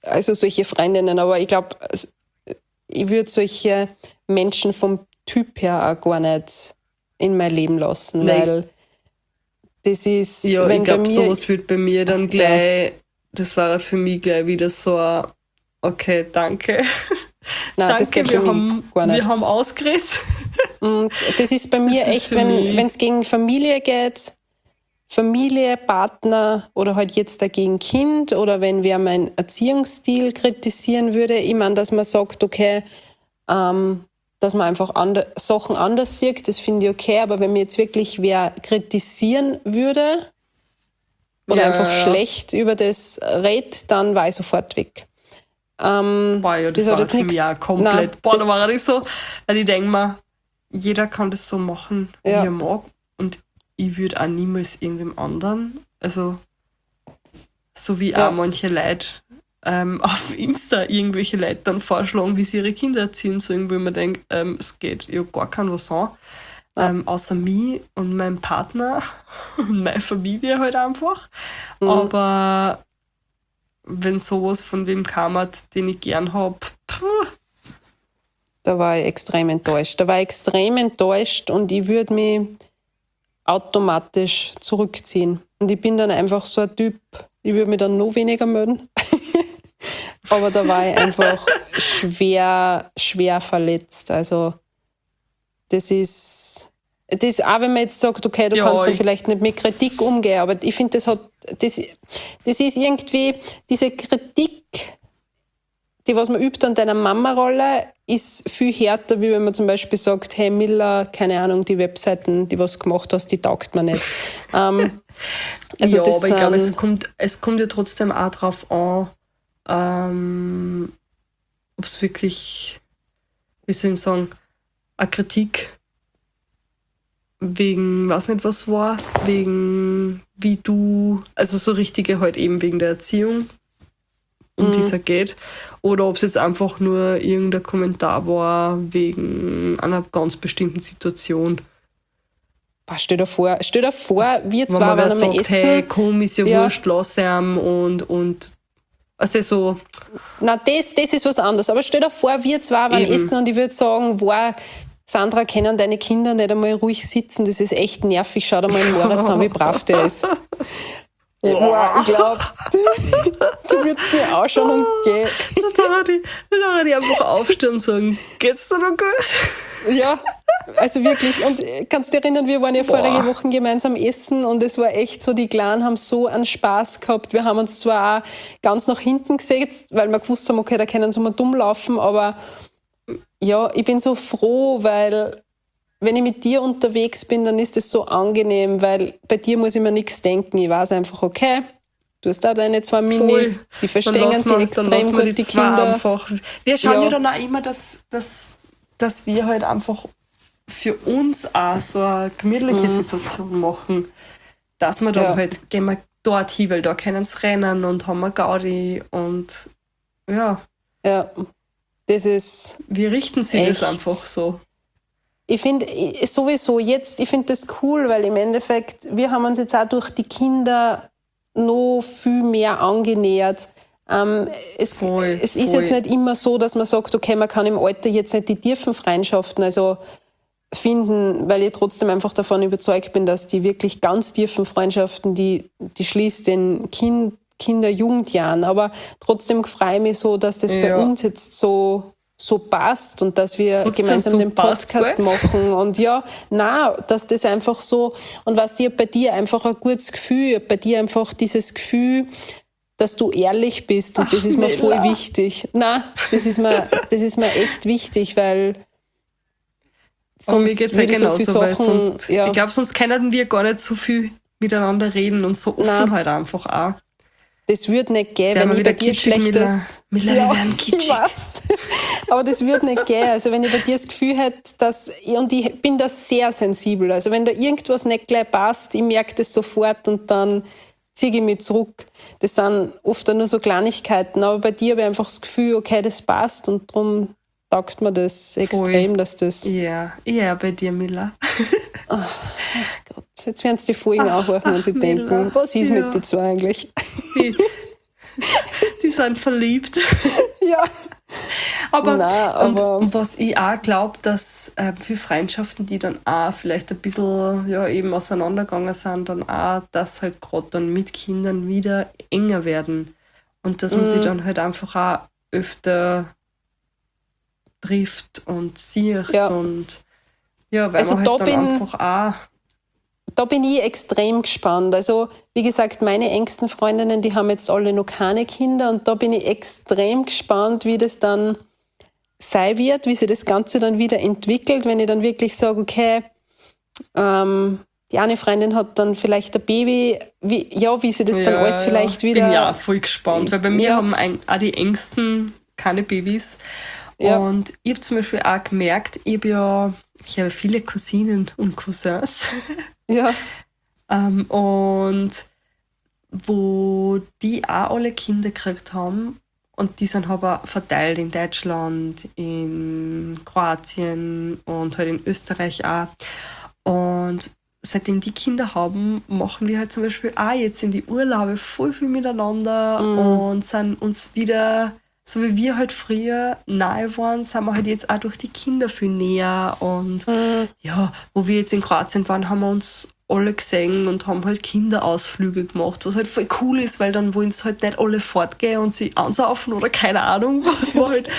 aber ich glaube, ich würde solche Menschen vom Typ her auch gar nicht in mein Leben lassen, weil das ist... Ja, ich glaube, sowas wird bei mir dann gleich, das war für mich gleich wieder so ein, okay, danke. Nein, danke, das geht für mich gar nicht. Wir haben ausgeredet. Und das ist bei mir echt, wenn es gegen Familie geht, Familie, Partner oder halt jetzt dagegen Kind, oder wenn wer meinen Erziehungsstil kritisieren würde, ich meine, dass man sagt, okay, dass man einfach Sachen anders sieht, das finde ich okay, aber wenn mir jetzt wirklich wer kritisieren würde oder einfach schlecht über das redet, dann war ich sofort weg. Das war für mich auch komplett. Da war ich so, weil ich denke mir, jeder kann das so machen, wie er mag, und ich würde auch niemals irgendwem anderen, also So wie auch manche Leute auf Insta irgendwelche Leute dann vorschlagen, wie sie ihre Kinder erziehen sollen, wo ich mir denke, es geht ja gar kein was an. Außer mich und meinem Partner und meine Familie halt einfach. Aber wenn sowas von wem kam, den ich gern habe, da war ich extrem enttäuscht. Und ich würde mich automatisch zurückziehen. Und ich bin dann einfach so ein Typ, ich würde mich dann noch weniger melden. Aber da war ich einfach schwer verletzt. Also das ist auch, wenn man jetzt sagt, okay, du kannst dann vielleicht nicht mit Kritik umgehen, aber ich finde, das ist irgendwie diese Kritik, die, was man übt an deiner Mama-Rolle, ist viel härter, wie wenn man zum Beispiel sagt, hey Miller, keine Ahnung, die Webseiten, die was du gemacht hast, die taugt mir nicht. Also ja, aber ich glaube, es kommt ja trotzdem auch drauf an, ob es wirklich, wie soll ich sagen, eine Kritik wegen, weiß nicht was war, wegen wie du, also so richtige halt eben wegen der Erziehung, um die es ja geht, oder ob es jetzt einfach nur irgendein Kommentar war wegen einer ganz bestimmten Situation. Stell dir vor, wir zwei waren am sagt, essen. Hey, komm, ist ja wurscht, lass ihm und also so. Nein, das ist was anderes. Aber stell dir vor, wir zwei waren essen und ich würde sagen, Sandra, können deine Kinder nicht einmal ruhig sitzen, das ist echt nervig, schau dir mal in Moritz an, wie brav der ist. Wow, ich glaube, du würdest mir anschauen und gehen. Dann würde ich einfach aufstehen und sagen, geht's dir noch gut? Ja, also wirklich. Und kannst du dich erinnern, wir waren ja vorige Woche gemeinsam essen und es war echt so, die Kleinen haben so einen Spaß gehabt. Wir haben uns zwar auch ganz nach hinten gesetzt, weil wir gewusst haben, okay, da können sie mal dumm laufen, aber ja, ich bin so froh, weil wenn ich mit dir unterwegs bin, dann ist es so angenehm, weil bei dir muss ich mir nichts denken. Ich weiß einfach, okay, du hast da deine 2 Minis, die verstehen sich extrem gut, die Kinder. Einfach. Wir schauen ja dann auch immer, dass wir halt einfach für uns auch so eine gemütliche Situation machen. Dass wir dann halt, gehen wir dort hin, weil da können sie rennen und haben wir Gaudi und ja. Ja, das ist. Wie richten sie das einfach so? Ich finde sowieso jetzt, ich finde das cool, weil im Endeffekt, wir haben uns jetzt auch durch die Kinder noch viel mehr angenähert. Es ist jetzt nicht immer so, dass man sagt, okay, man kann im Alter jetzt nicht die tiefen Freundschaften finden, weil ich trotzdem einfach davon überzeugt bin, dass die wirklich ganz tiefen Freundschaften, die schließt den Kinder-Jugendjahren. Aber trotzdem freue ich mich so, dass das bei uns jetzt so passt und dass wir trotzdem gemeinsam so den Podcast machen und dass das einfach so, und was ich bei dir einfach ein gutes Gefühl, bei dir einfach dieses Gefühl, dass du ehrlich bist und das ist mir voll wichtig. Nein, das ist mir echt wichtig, weil sonst mir geht's ja genauso, weil sonst, ich glaube, sonst können wir gar nicht so viel miteinander reden und so offen halt einfach auch. Das würde nicht gehen, wenn ich bei dir schlechtes... Wir werden kitschig. Aber das würde nicht gehen. Also wenn ich bei dir das Gefühl hätte, und ich bin da sehr sensibel, also wenn da irgendwas nicht gleich passt, ich merke das sofort und dann ziehe ich mich zurück. Das sind oft nur so Kleinigkeiten, aber bei dir habe ich einfach das Gefühl, okay, das passt und darum taugt mir das extrem, voll. Dass das... Ja, bei dir, Miller. Ach Gott, jetzt werden sie die Folgen anhören und sie denken, was ist mit den zwei eigentlich? Die sind verliebt. Ja. Aber und was ich auch glaube, dass für Freundschaften, die dann auch vielleicht ein bisschen eben auseinandergegangen sind, dann auch, dass halt gerade dann mit Kindern wieder enger werden. Und dass man sich dann halt einfach auch öfter trifft und sieht und weil also man halt dann einfach auch... Da bin ich extrem gespannt. Also, wie gesagt, meine engsten Freundinnen, die haben jetzt alle noch keine Kinder und da bin ich extrem gespannt, wie das dann sein wird, wie sich das Ganze dann wieder entwickelt, wenn ich dann wirklich sage, okay, die eine Freundin hat dann vielleicht ein Baby, wie sie das dann alles vielleicht wieder... Ich bin ja voll gespannt, weil bei mir haben auch die Engsten keine Babys. Ja. Und ich habe zum Beispiel auch gemerkt, ich habe viele Cousinen und Cousins. Ja. Und wo die auch alle Kinder gekriegt haben und die sind aber verteilt in Deutschland, in Kroatien und halt in Österreich auch. Und seitdem die Kinder haben, machen wir halt zum Beispiel auch jetzt in die Urlaube voll viel miteinander und sind uns wieder, so wie wir halt früher nahe waren, sind wir halt jetzt auch durch die Kinder viel näher. Und ja, wo wir jetzt in Kroatien waren, haben wir uns alle gesehen und haben halt Kinderausflüge gemacht, was halt voll cool ist, weil dann wollen sie halt nicht alle fortgehen und sie ansaufen oder keine Ahnung, was wir halt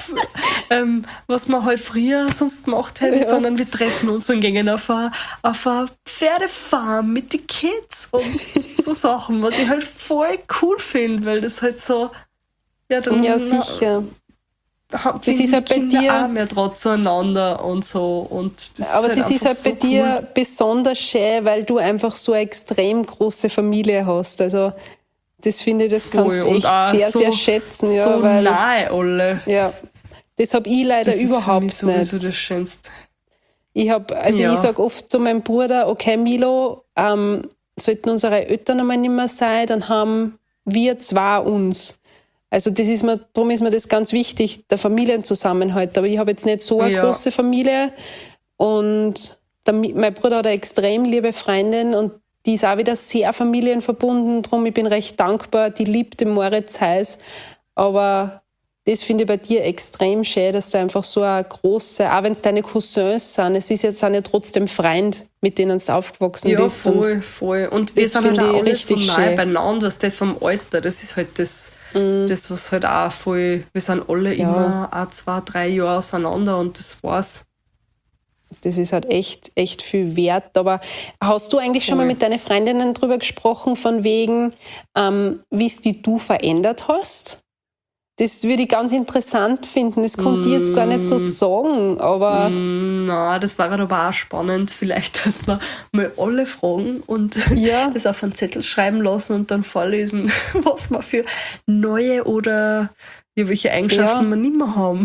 was wir halt früher sonst gemacht hätten, sondern wir treffen uns und gehen auf eine Pferdefarm mit den Kids und so Sachen, was ich halt voll cool finde, weil das halt so ja, sicher. Das ist halt bei dir auch mehr drauf zueinander und so. Und das aber ist halt das ist halt so bei dir besonders schön, weil du einfach so eine extrem große Familie hast. Also das finde ich, das kannst du echt sehr, sehr schätzen. Ja, so weil, nahe alle. Ja, das habe ich leider überhaupt nicht. Das ist sowieso das Schönste. Ich sage oft zu meinem Bruder, okay Milo, sollten unsere Eltern einmal nicht mehr sein, dann haben wir zwei uns. Also darum ist mir das ganz wichtig, der Familienzusammenhalt. Aber ich habe jetzt nicht so eine große Familie. Und mein Bruder hat eine extrem liebe Freundin und die ist auch wieder sehr familienverbunden. Darum ich bin recht dankbar, die liebt den Moritz heiß. Aber das finde ich bei dir extrem schön, dass du einfach so eine große, auch wenn es deine Cousins sind, es ist jetzt auch nicht trotzdem Freund, mit denen du aufgewachsen bist. Ja, voll. Und wir sind halt auch alle so nahe beieinander, was der vom Alter, das ist halt das was halt auch voll, wir sind alle immer 1, 2, 3 Jahre auseinander und das war's. Das ist halt echt, echt viel wert. Aber hast du eigentlich schon mal mit deinen Freundinnen drüber gesprochen, von wegen, wie es du verändert hast? Das würde ich ganz interessant finden. Das konnte ich jetzt gar nicht so sagen, aber... Na, das wäre aber auch spannend, vielleicht, dass wir mal alle fragen und das auf einen Zettel schreiben lassen und dann vorlesen, was wir für neue oder welche Eigenschaften wir nicht mehr haben.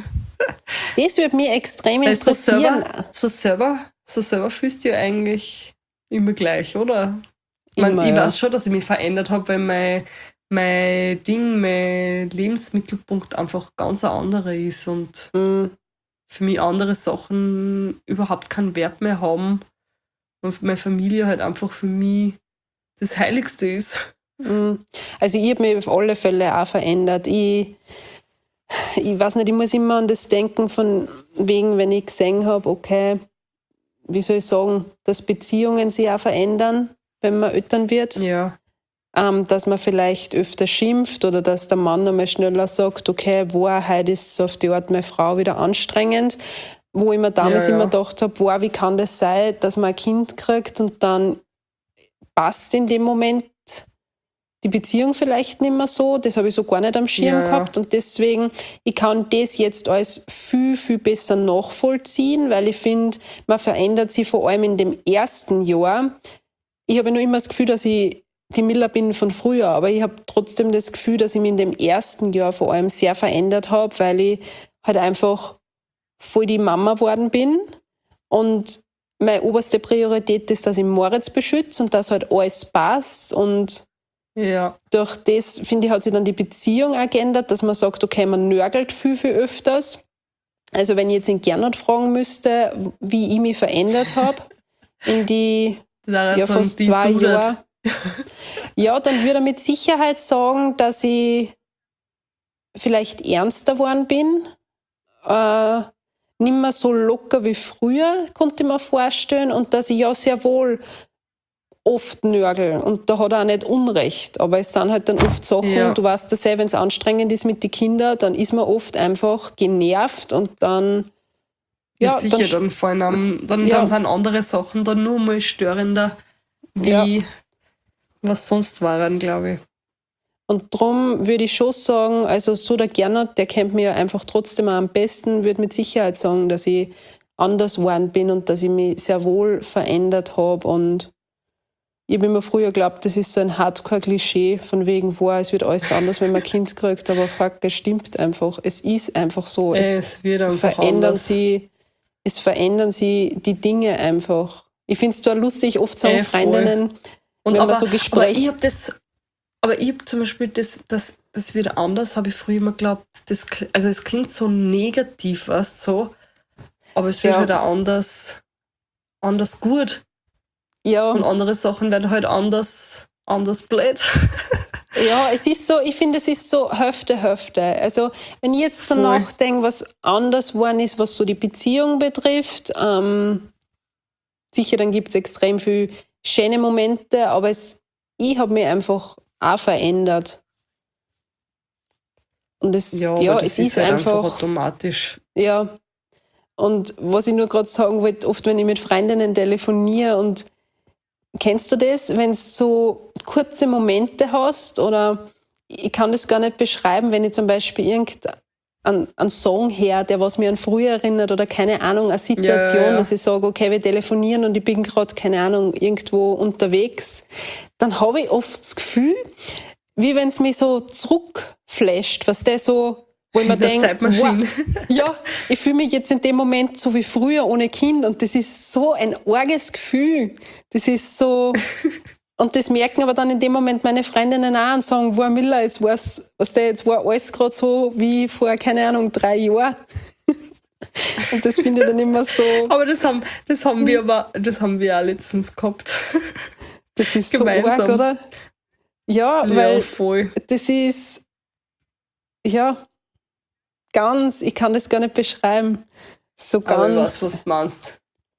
Das würde mich extrem interessieren. So selber fühlst du ja eigentlich immer gleich, oder? Ich weiß schon, dass ich mich verändert habe, weil mein Lebensmittelpunkt einfach ganz ein anderer ist und für mich andere Sachen überhaupt keinen Wert mehr haben und meine Familie halt einfach für mich das Heiligste ist. Also ich habe mich auf alle Fälle auch verändert. Ich weiß nicht, ich muss immer an das denken, von wegen, wenn ich gesehen habe, okay, wie soll ich sagen, dass Beziehungen sich auch verändern, wenn man Eltern wird. Ja. Dass man vielleicht öfter schimpft oder dass der Mann einmal schneller sagt, okay, heute ist auf die Art meine Frau wieder anstrengend. Wo ich mir damals immer gedacht habe, wie kann das sein, dass man ein Kind kriegt und dann passt in dem Moment die Beziehung vielleicht nicht mehr so. Das habe ich so gar nicht am Schirm gehabt. Und deswegen, ich kann das jetzt alles viel, viel besser nachvollziehen, weil ich finde, man verändert sich vor allem in dem ersten Jahr. Ich habe nur immer das Gefühl, dass ich die Miller bin von früher, aber ich habe trotzdem das Gefühl, dass ich mich in dem ersten Jahr vor allem sehr verändert habe, weil ich halt einfach voll die Mama geworden bin und meine oberste Priorität ist, dass ich Moritz beschütze und dass halt alles passt und durch das, finde ich, hat sich dann die Beziehung auch geändert, dass man sagt, okay, man nörgelt viel, viel öfters. Also wenn ich jetzt in Gernot fragen müsste, wie ich mich verändert habe in die fast 2 Jahre, ja, dann würde er mit Sicherheit sagen, dass ich vielleicht ernster geworden bin. Nicht mehr so locker wie früher, konnte ich mir vorstellen. Und dass ich ja sehr wohl oft nörgel. Und da hat er auch nicht Unrecht. Aber es sind halt dann oft Sachen, du weißt das ja, wenn es anstrengend ist mit den Kindern, dann ist man oft einfach genervt und dann... Ja, sicher, dann sind andere Sachen dann nur mal störender, wie was sonst waren, glaube ich. Und darum würde ich schon sagen, also so der Gernot, der kennt mich ja einfach trotzdem am besten, würde mit Sicherheit sagen, dass ich anders geworden bin und dass ich mich sehr wohl verändert habe. Und ich habe immer früher geglaubt, das ist so ein Hardcore-Klischee, von wegen, es wird alles anders, wenn man ein Kind kriegt, aber fuck, es stimmt einfach. Es ist einfach so. Es wird einfach anders. Es verändern sie die Dinge einfach. Ich finde es zwar lustig, oft sagen Freundinnen, Und wenn aber, man so Gespräche... Aber ich habe zum Beispiel das wird anders, habe ich früher immer geglaubt. Also es klingt so negativ, weißt so, aber es wird halt auch anders gut. Ja. Und andere Sachen werden halt anders blöd. Ja, es ist so, ich finde, es ist so Hälfte. Also, wenn ich jetzt so nachdenke, was anders geworden ist, was so die Beziehung betrifft, sicher, dann gibt es extrem viele schöne Momente, aber ich habe mich einfach auch verändert. Und es ist halt einfach automatisch. Ja. Und was ich nur gerade sagen wollte, oft, wenn ich mit Freundinnen telefoniere und kennst du das, wenn du so kurze Momente hast oder ich kann das gar nicht beschreiben, wenn ich zum Beispiel irgendeinen Song her, der was mir an früher erinnert oder keine Ahnung, eine Situation, dass ich sage, okay, wir telefonieren und ich bin gerade, keine Ahnung, irgendwo unterwegs, dann habe ich oft das Gefühl, wie wenn es mich so zurückflasht, was der so, wo ich mir denke, wow, ja, ich fühle mich jetzt in dem Moment so wie früher ohne Kind und das ist so ein arges Gefühl. Das ist so, und das merken aber dann in dem Moment meine Freundinnen auch und sagen, wow, Miller, jetzt war alles gerade so wie vor, keine Ahnung, 3 Jahren. Und das finde ich dann immer so. Aber das haben wir auch letztens gehabt. Das ist gemeinsam. So arg, oder? Ja, weil voll. Das ist, ja, ganz, ich kann das gar nicht beschreiben. So ganz. Aber ich weiß, was du meinst.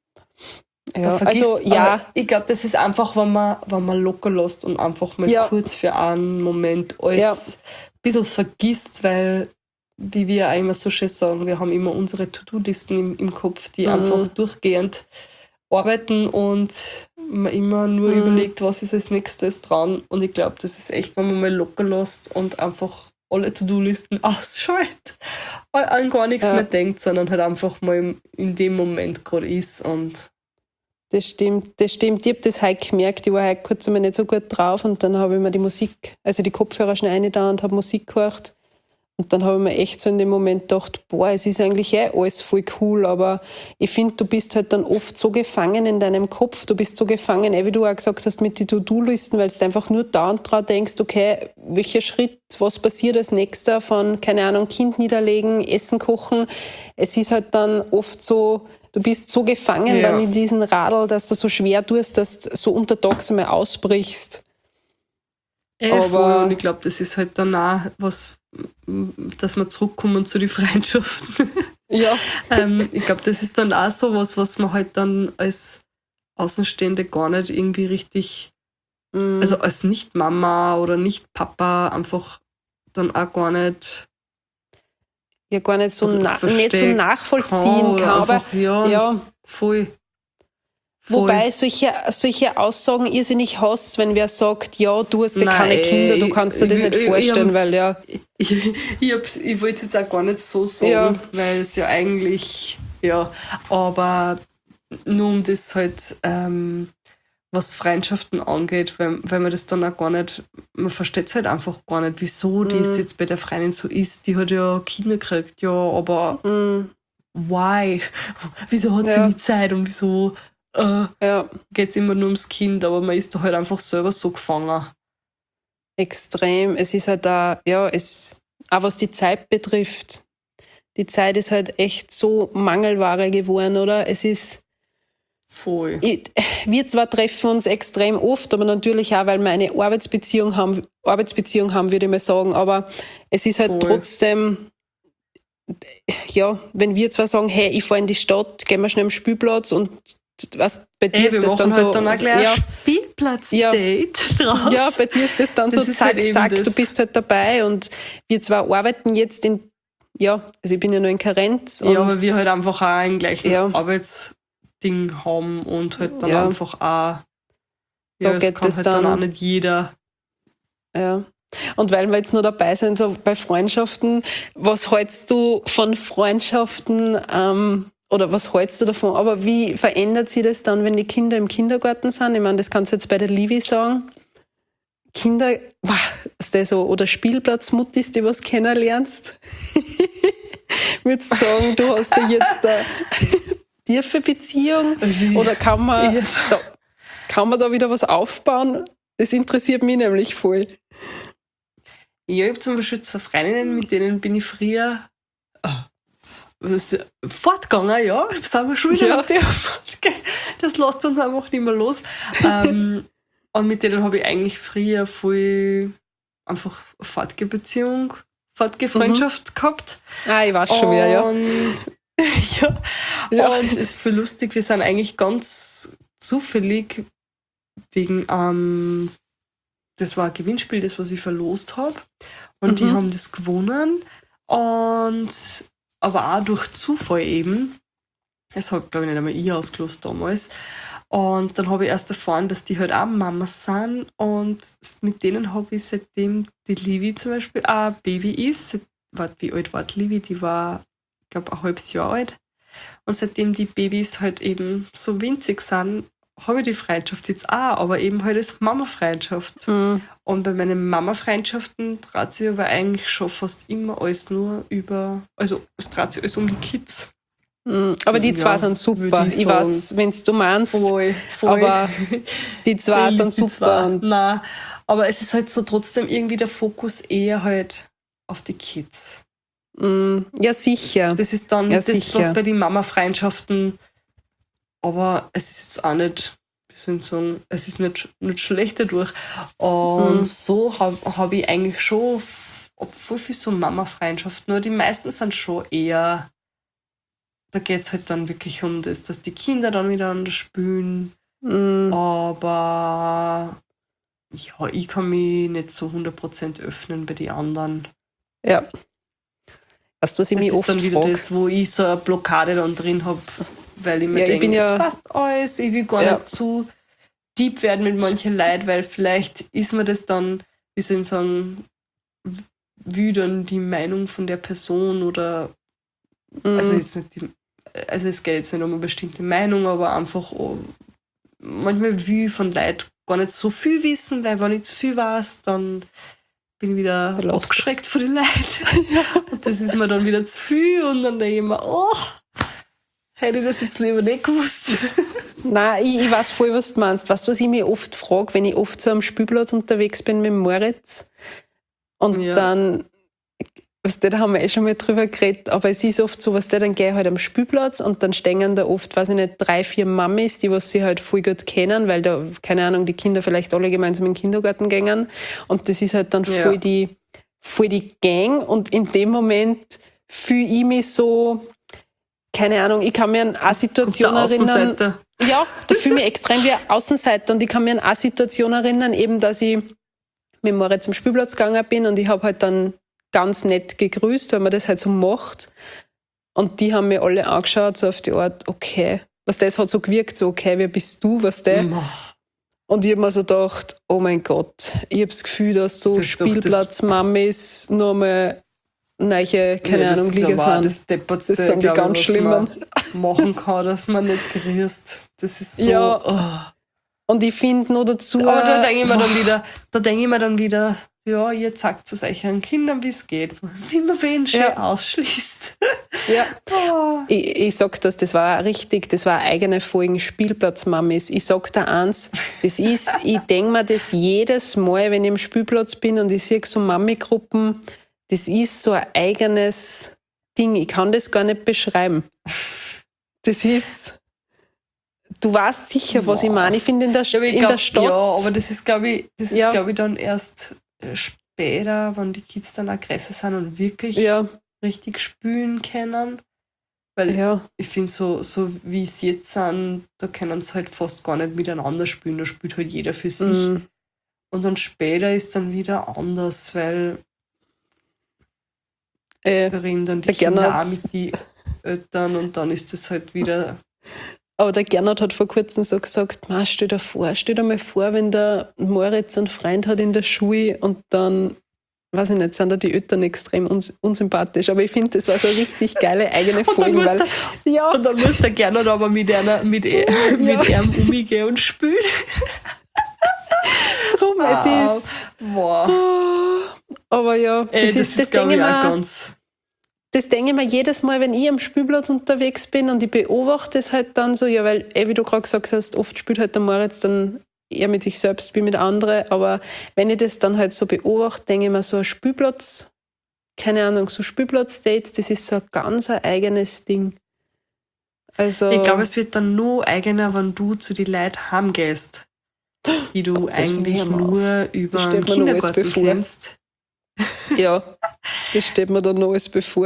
Ja, also, ja. Ich glaube, das ist einfach, wenn man locker lässt und einfach mal kurz für einen Moment alles ein bisschen vergisst, weil, wie wir auch immer so schön sagen, wir haben immer unsere To-Do-Listen im Kopf, die einfach durchgehend arbeiten und man immer nur überlegt, was ist als nächstes dran. Und ich glaube, das ist echt, wenn man mal locker lässt und einfach alle To-Do-Listen ausschaltet, an gar nichts mehr denkt, sondern halt einfach mal in dem Moment gerade ist. Und das stimmt. Ich habe das heute gemerkt, ich war heute kurz einmal nicht so gut drauf und dann habe ich mir die Kopfhörer schnell rein da und habe Musik gehört. Und dann habe ich mir echt so in dem Moment gedacht, es ist eigentlich alles voll cool, aber ich finde, du bist halt dann oft so gefangen in deinem Kopf, du bist so gefangen, wie du auch gesagt hast, mit den To-Do-Listen, weil du einfach nur da und dran denkst, okay, welcher Schritt, was passiert als nächster von, keine Ahnung, Kind niederlegen, Essen kochen. Es ist halt dann oft so, du bist so gefangen dann in diesen Radl, dass du so schwer tust, dass du so untertags einmal ausbrichst. Voll. Und ich glaube, das ist halt dann auch was, dass wir zurückkommen zu den Freundschaften. Ja. Ich glaube, das ist dann auch so was man halt dann als Außenstehende gar nicht irgendwie richtig, also als Nicht-Mama oder Nicht-Papa einfach dann auch gar nicht so nachvollziehen kann. Aber voll. Wobei solche Aussagen irrsinnig hasst, wenn wer sagt, ja, du hast ja keine Kinder, du kannst dir das nicht vorstellen, weil Ich wollte es jetzt auch gar nicht so sagen, weil es ja eigentlich, aber nur um das halt, was Freundschaften angeht, weil man das dann auch gar nicht, man versteht es halt einfach gar nicht, wieso das jetzt bei der Freundin so ist, die hat ja Kinder gekriegt, aber why? Wieso hat sie nie Zeit und wieso geht es immer nur ums Kind, aber man ist da halt einfach selber so gefangen. Extrem. Es ist halt auch was die Zeit betrifft. Die Zeit ist halt echt so Mangelware geworden, oder? Es ist voll. Wir zwar treffen uns extrem oft, aber natürlich auch, weil wir eine Arbeitsbeziehung haben, würde ich mal sagen, aber es ist halt trotzdem, wenn wir zwar sagen, hey, ich fahre in die Stadt, gehen wir schnell am Spielplatz und was, bei dir ist das dann so... Wir machen halt dann auch gleich ein Spielplatz-Date draus. Ja, bei dir ist das dann das so zack, halt zack, du bist halt dabei und wir zwar arbeiten jetzt also ich bin ja nur in Karenz. Ja, aber wir halt einfach auch ein gleichen Arbeitsding haben und halt dann einfach auch... Ja, das kann halt dann auch nicht jeder. Ja. Und weil wir jetzt nur dabei sind, so bei Freundschaften, was hältst du von Freundschaften... Oder was hältst du davon? Aber wie verändert sich das dann, wenn die Kinder im Kindergarten sind? Ich meine, das kannst du jetzt bei der Livi sagen. Kinder, was der so, oder Spielplatzmuttis, die was kennenlernst. Würdest du sagen, du hast ja jetzt eine tiefe Beziehung? Oder kann man... Kann man da wieder was aufbauen? Das interessiert mich nämlich voll. Ja, ich habe zum Beispiel 2 Freundinnen, mit denen bin ich früher fortgegangen, ja. Sind wir schon wieder mit der fortgegangen. Das lässt uns einfach nicht mehr los. Und mit denen habe ich eigentlich früher voll einfach Fortgefreundschaft gehabt. Ah, ich weiß schon wieder, ja. Und und es ist voll lustig, wir sind eigentlich ganz zufällig wegen, das war ein Gewinnspiel, das was ich verlost habe. Und die haben das gewonnen. Aber auch durch Zufall eben. Das habe, glaube ich, nicht einmal ich ausgelost damals. Und dann habe ich erst erfahren, dass die halt auch Mamas sind. Und mit denen habe ich seitdem die Livi zum Beispiel auch ein Baby ist. Wie alt war die Livi? Die war, ich glaube, ein halbes Jahr alt. Und seitdem die Babys halt eben so winzig sind, habe ich die Freundschaft jetzt auch, aber eben halt als Mama-Freundschaft. Und bei meinen Mama-Freundschaften dreht sich aber eigentlich schon fast immer alles nur es dreht sich alles um die Kids. Aber die zwei sind super. Ich weiß, wenn du meinst. Voll. Aber die zwei sind super. Nein, aber es ist halt so trotzdem irgendwie der Fokus eher halt auf die Kids. Ja, sicher. Das ist dann was bei den Mama-Freundschaften, aber es ist jetzt auch nicht, wie soll ich sagen, es ist nicht schlecht dadurch. Und so hab ich eigentlich schon voll viel so Mama-Freundschaften, nur die meisten sind schon eher, da geht es halt dann wirklich um das, dass die Kinder dann miteinander spielen. Aber ja, ich kann mich nicht so 100% öffnen bei den anderen. Ja. Weißt du, was ich mich oft frage? Das ist dann wieder das, wo ich so eine Blockade dann drin habe, weil ich mir denke, es passt alles, ich will gar nicht zu deep werden mit manchen Leuten, weil vielleicht ist mir das dann, wie soll ich sagen, wie dann die Meinung von der Person oder also es geht jetzt nicht um eine bestimmte Meinung, aber einfach manchmal will ich von Leuten gar nicht so viel wissen, weil wenn ich zu viel weiß, dann bin ich wieder abgeschreckt von den Leuten. Und das ist mir dann wieder zu viel und dann denke ich mir, hätte ich das jetzt lieber nicht gewusst. Nein, ich weiß voll, was du meinst. Weißt du, was ich mich oft frage, wenn ich oft so am Spielplatz unterwegs bin mit Moritz und dann, da haben wir schon mal drüber geredet, aber es ist oft so, dann gehe ich halt am Spielplatz und dann stehen da oft, 3, 4 Mamis, die was sie halt voll gut kennen, weil da, keine Ahnung, die Kinder vielleicht alle gemeinsam in den Kindergarten gehen und das ist halt dann voll die Gang und in dem Moment fühle ich mich so, keine Ahnung, ich kann mir an eine Situation erinnern, ja, da fühle ich mich extrem wie ein Außenseiter und ich kann mir an eine Situation erinnern, eben, dass ich mit Moritz zum Spielplatz gegangen bin und ich habe halt dann ganz nett gegrüßt, weil man das halt so macht. Und die haben mir alle angeschaut, so auf die Art, okay. Das hat so gewirkt, so, okay, wer bist du, Und ich habe mir so gedacht, oh mein Gott, ich habe das Gefühl, dass so Spielplatz-Mamis nur mal neue, keine Ahnung, Liga sind. Das sind die ganz Schlimmen. Machen kann, dass man nicht grüßt. Das ist so... Und ich finde nur dazu... Aber da denke ich mir dann wieder, ja, ihr zeigt es euch an Kindern, wie es geht, wie man wen schön ausschließt. Ja. Ich sag das war eine eigene Folge Spielplatz-Mamis. Ich sag da eins, ich denke mir das jedes Mal, wenn ich am Spielplatz bin und ich sehe so Mami-Gruppen, das ist so ein eigenes Ding. Ich kann das gar nicht beschreiben. Das ist... Du weißt sicher, was ich meine. Ich finde in der Stadt... Ja, aber das ist, glaube ich, dann erst später, wenn die Kids dann auch größer sind und wirklich richtig spielen können. Weil ich finde, so wie sie jetzt sind, da können sie halt fast gar nicht miteinander spielen. Da spielt halt jeder für sich. Und dann später ist dann wieder anders, weil da reden dann die Kinder auch mit den Eltern und dann ist das halt wieder... Aber der Gernot hat vor kurzem so gesagt, stell dir mal vor, wenn der Moritz einen Freund hat in der Schule und dann, weiß ich nicht, sind da die Eltern extrem unsympathisch. Aber ich finde, das war so eine richtig geile eigene Folge. Und dann muss der Gernot aber mit ihm umgehen und spielen. Drum, es ist... Wow. Aber ja, das ist glaube ich, auch ganz... das denke ich mir jedes Mal, wenn ich am Spielplatz unterwegs bin und ich beobachte es halt dann so, ja, weil, wie du gerade gesagt hast, oft spielt halt der Moritz dann eher mit sich selbst wie mit anderen, aber wenn ich das dann halt so beobachte, denke ich mir, so ein Spielplatz, keine Ahnung, so Spielplatz-Dates, das ist so ein ganz eigenes Ding. Also, ich glaube, es wird dann nur eigener, wenn du zu den Leuten heimgehst, die du eigentlich nur über den Kindergarten kennst. Ja, das steht mir dann noch alles bevor.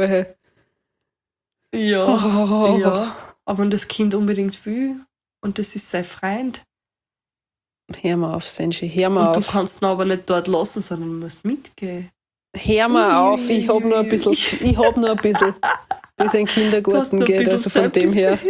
Ja, aber wenn das Kind unbedingt will und das ist sein Freund. Hör mal auf, Senshi, hör mal auf. Und du kannst ihn aber nicht dort lassen, sondern musst mitgehen. Hör mal auf, ich hab nur ein bisschen, bis ein Kindergarten geht, also von dem her.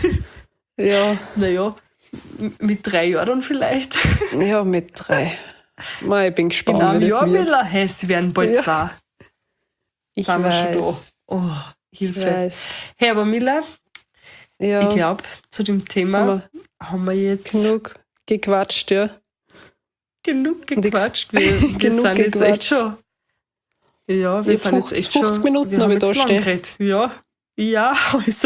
Ja. Naja, mit 3 Jahren vielleicht. Ja, mit 3. Mal, ich bin gespannt, in einem wie das Jahr wird. Hey, sie werden bald 2. Ich sind wir weiß. schon da. Oh, Hilfe. Ich weiß. Hey, aber Mila, Ja, ich glaube, zu dem Thema haben wir jetzt genug gequatscht, ja. genug gequatscht. Wir Genug sind jetzt gequatscht. echt schon. Ja, wir sind jetzt echt 50 schon. Minuten wir haben habe ich da jetzt lang stehen. geredet. Ja, also.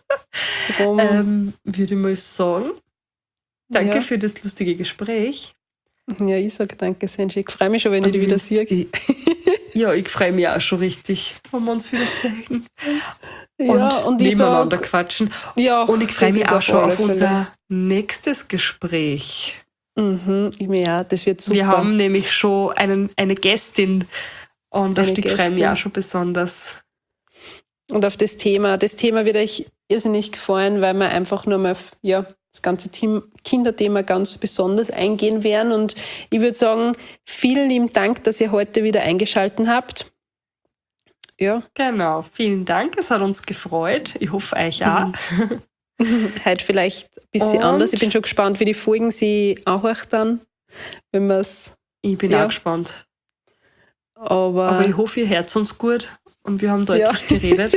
Drum, Würde ich mal sagen, danke Ja. für das lustige Gespräch. ja, ich sage danke, Senshi. Ich freue mich schon, wenn ich dich wieder sehe. Ja, ich freue mich auch schon richtig, wenn wir uns wieder sehen. Ja, und ich nebeneinander sag, quatschen. ja, Und ich freue das mich ist auch schon alle auf Fälle. unser nächstes Gespräch. Ich mir auch, das wird super. Wir haben nämlich schon eine Gästin und auf Eine die freue ich mich Gästin. auch schon besonders. Und auf das Thema. Das Thema wird euch irrsinnig gefallen, weil wir einfach nur mal das ganze Kinderthema ganz besonders eingehen werden. Und ich würde sagen, vielen lieben Dank, dass ihr heute wieder eingeschaltet habt. Ja, Genau, vielen Dank, es hat uns gefreut. Ich hoffe, euch auch. heute vielleicht ein bisschen Und? anders. Ich bin schon gespannt, wie die Folgen sie anhört dann, wenn wir es. Ich bin Ja. auch gespannt. Aber Aber ich hoffe, ihr hört uns gut und wir haben deutlich geredet.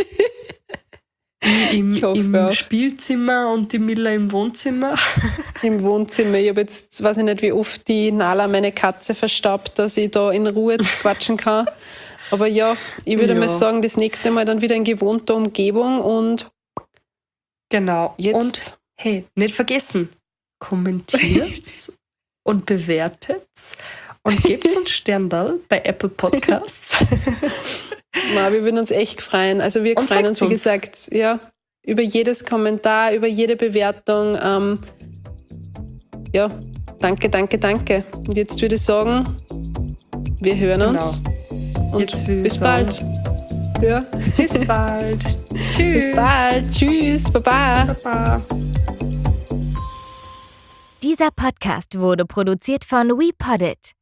Ich hoffe Im auch. Spielzimmer und die Mila im Wohnzimmer. im Wohnzimmer. Ich habe jetzt, weiß ich nicht, wie oft die Nala, meine Katze, verstaubt, dass ich da in Ruhe quatschen kann. Aber ja, ich würde mal sagen, das nächste Mal dann wieder in gewohnter Umgebung und Genau. jetzt. Und hey, nicht vergessen, kommentiert und bewertet und gebt uns Sterndal bei Apple Podcasts. Wir würden uns echt freuen. Also wir Und freuen uns, wie sagt gesagt, ja, über jedes Kommentar, über jede Bewertung. Ja, danke. Und jetzt würde ich sagen, wir hören uns. Und Jetzt würde ich bis sagen, bald. Ja. Bis bald. Tschüss. Bis bald. Tschüss. Baba. Baba. Dieser Podcast wurde produziert von WePoddit.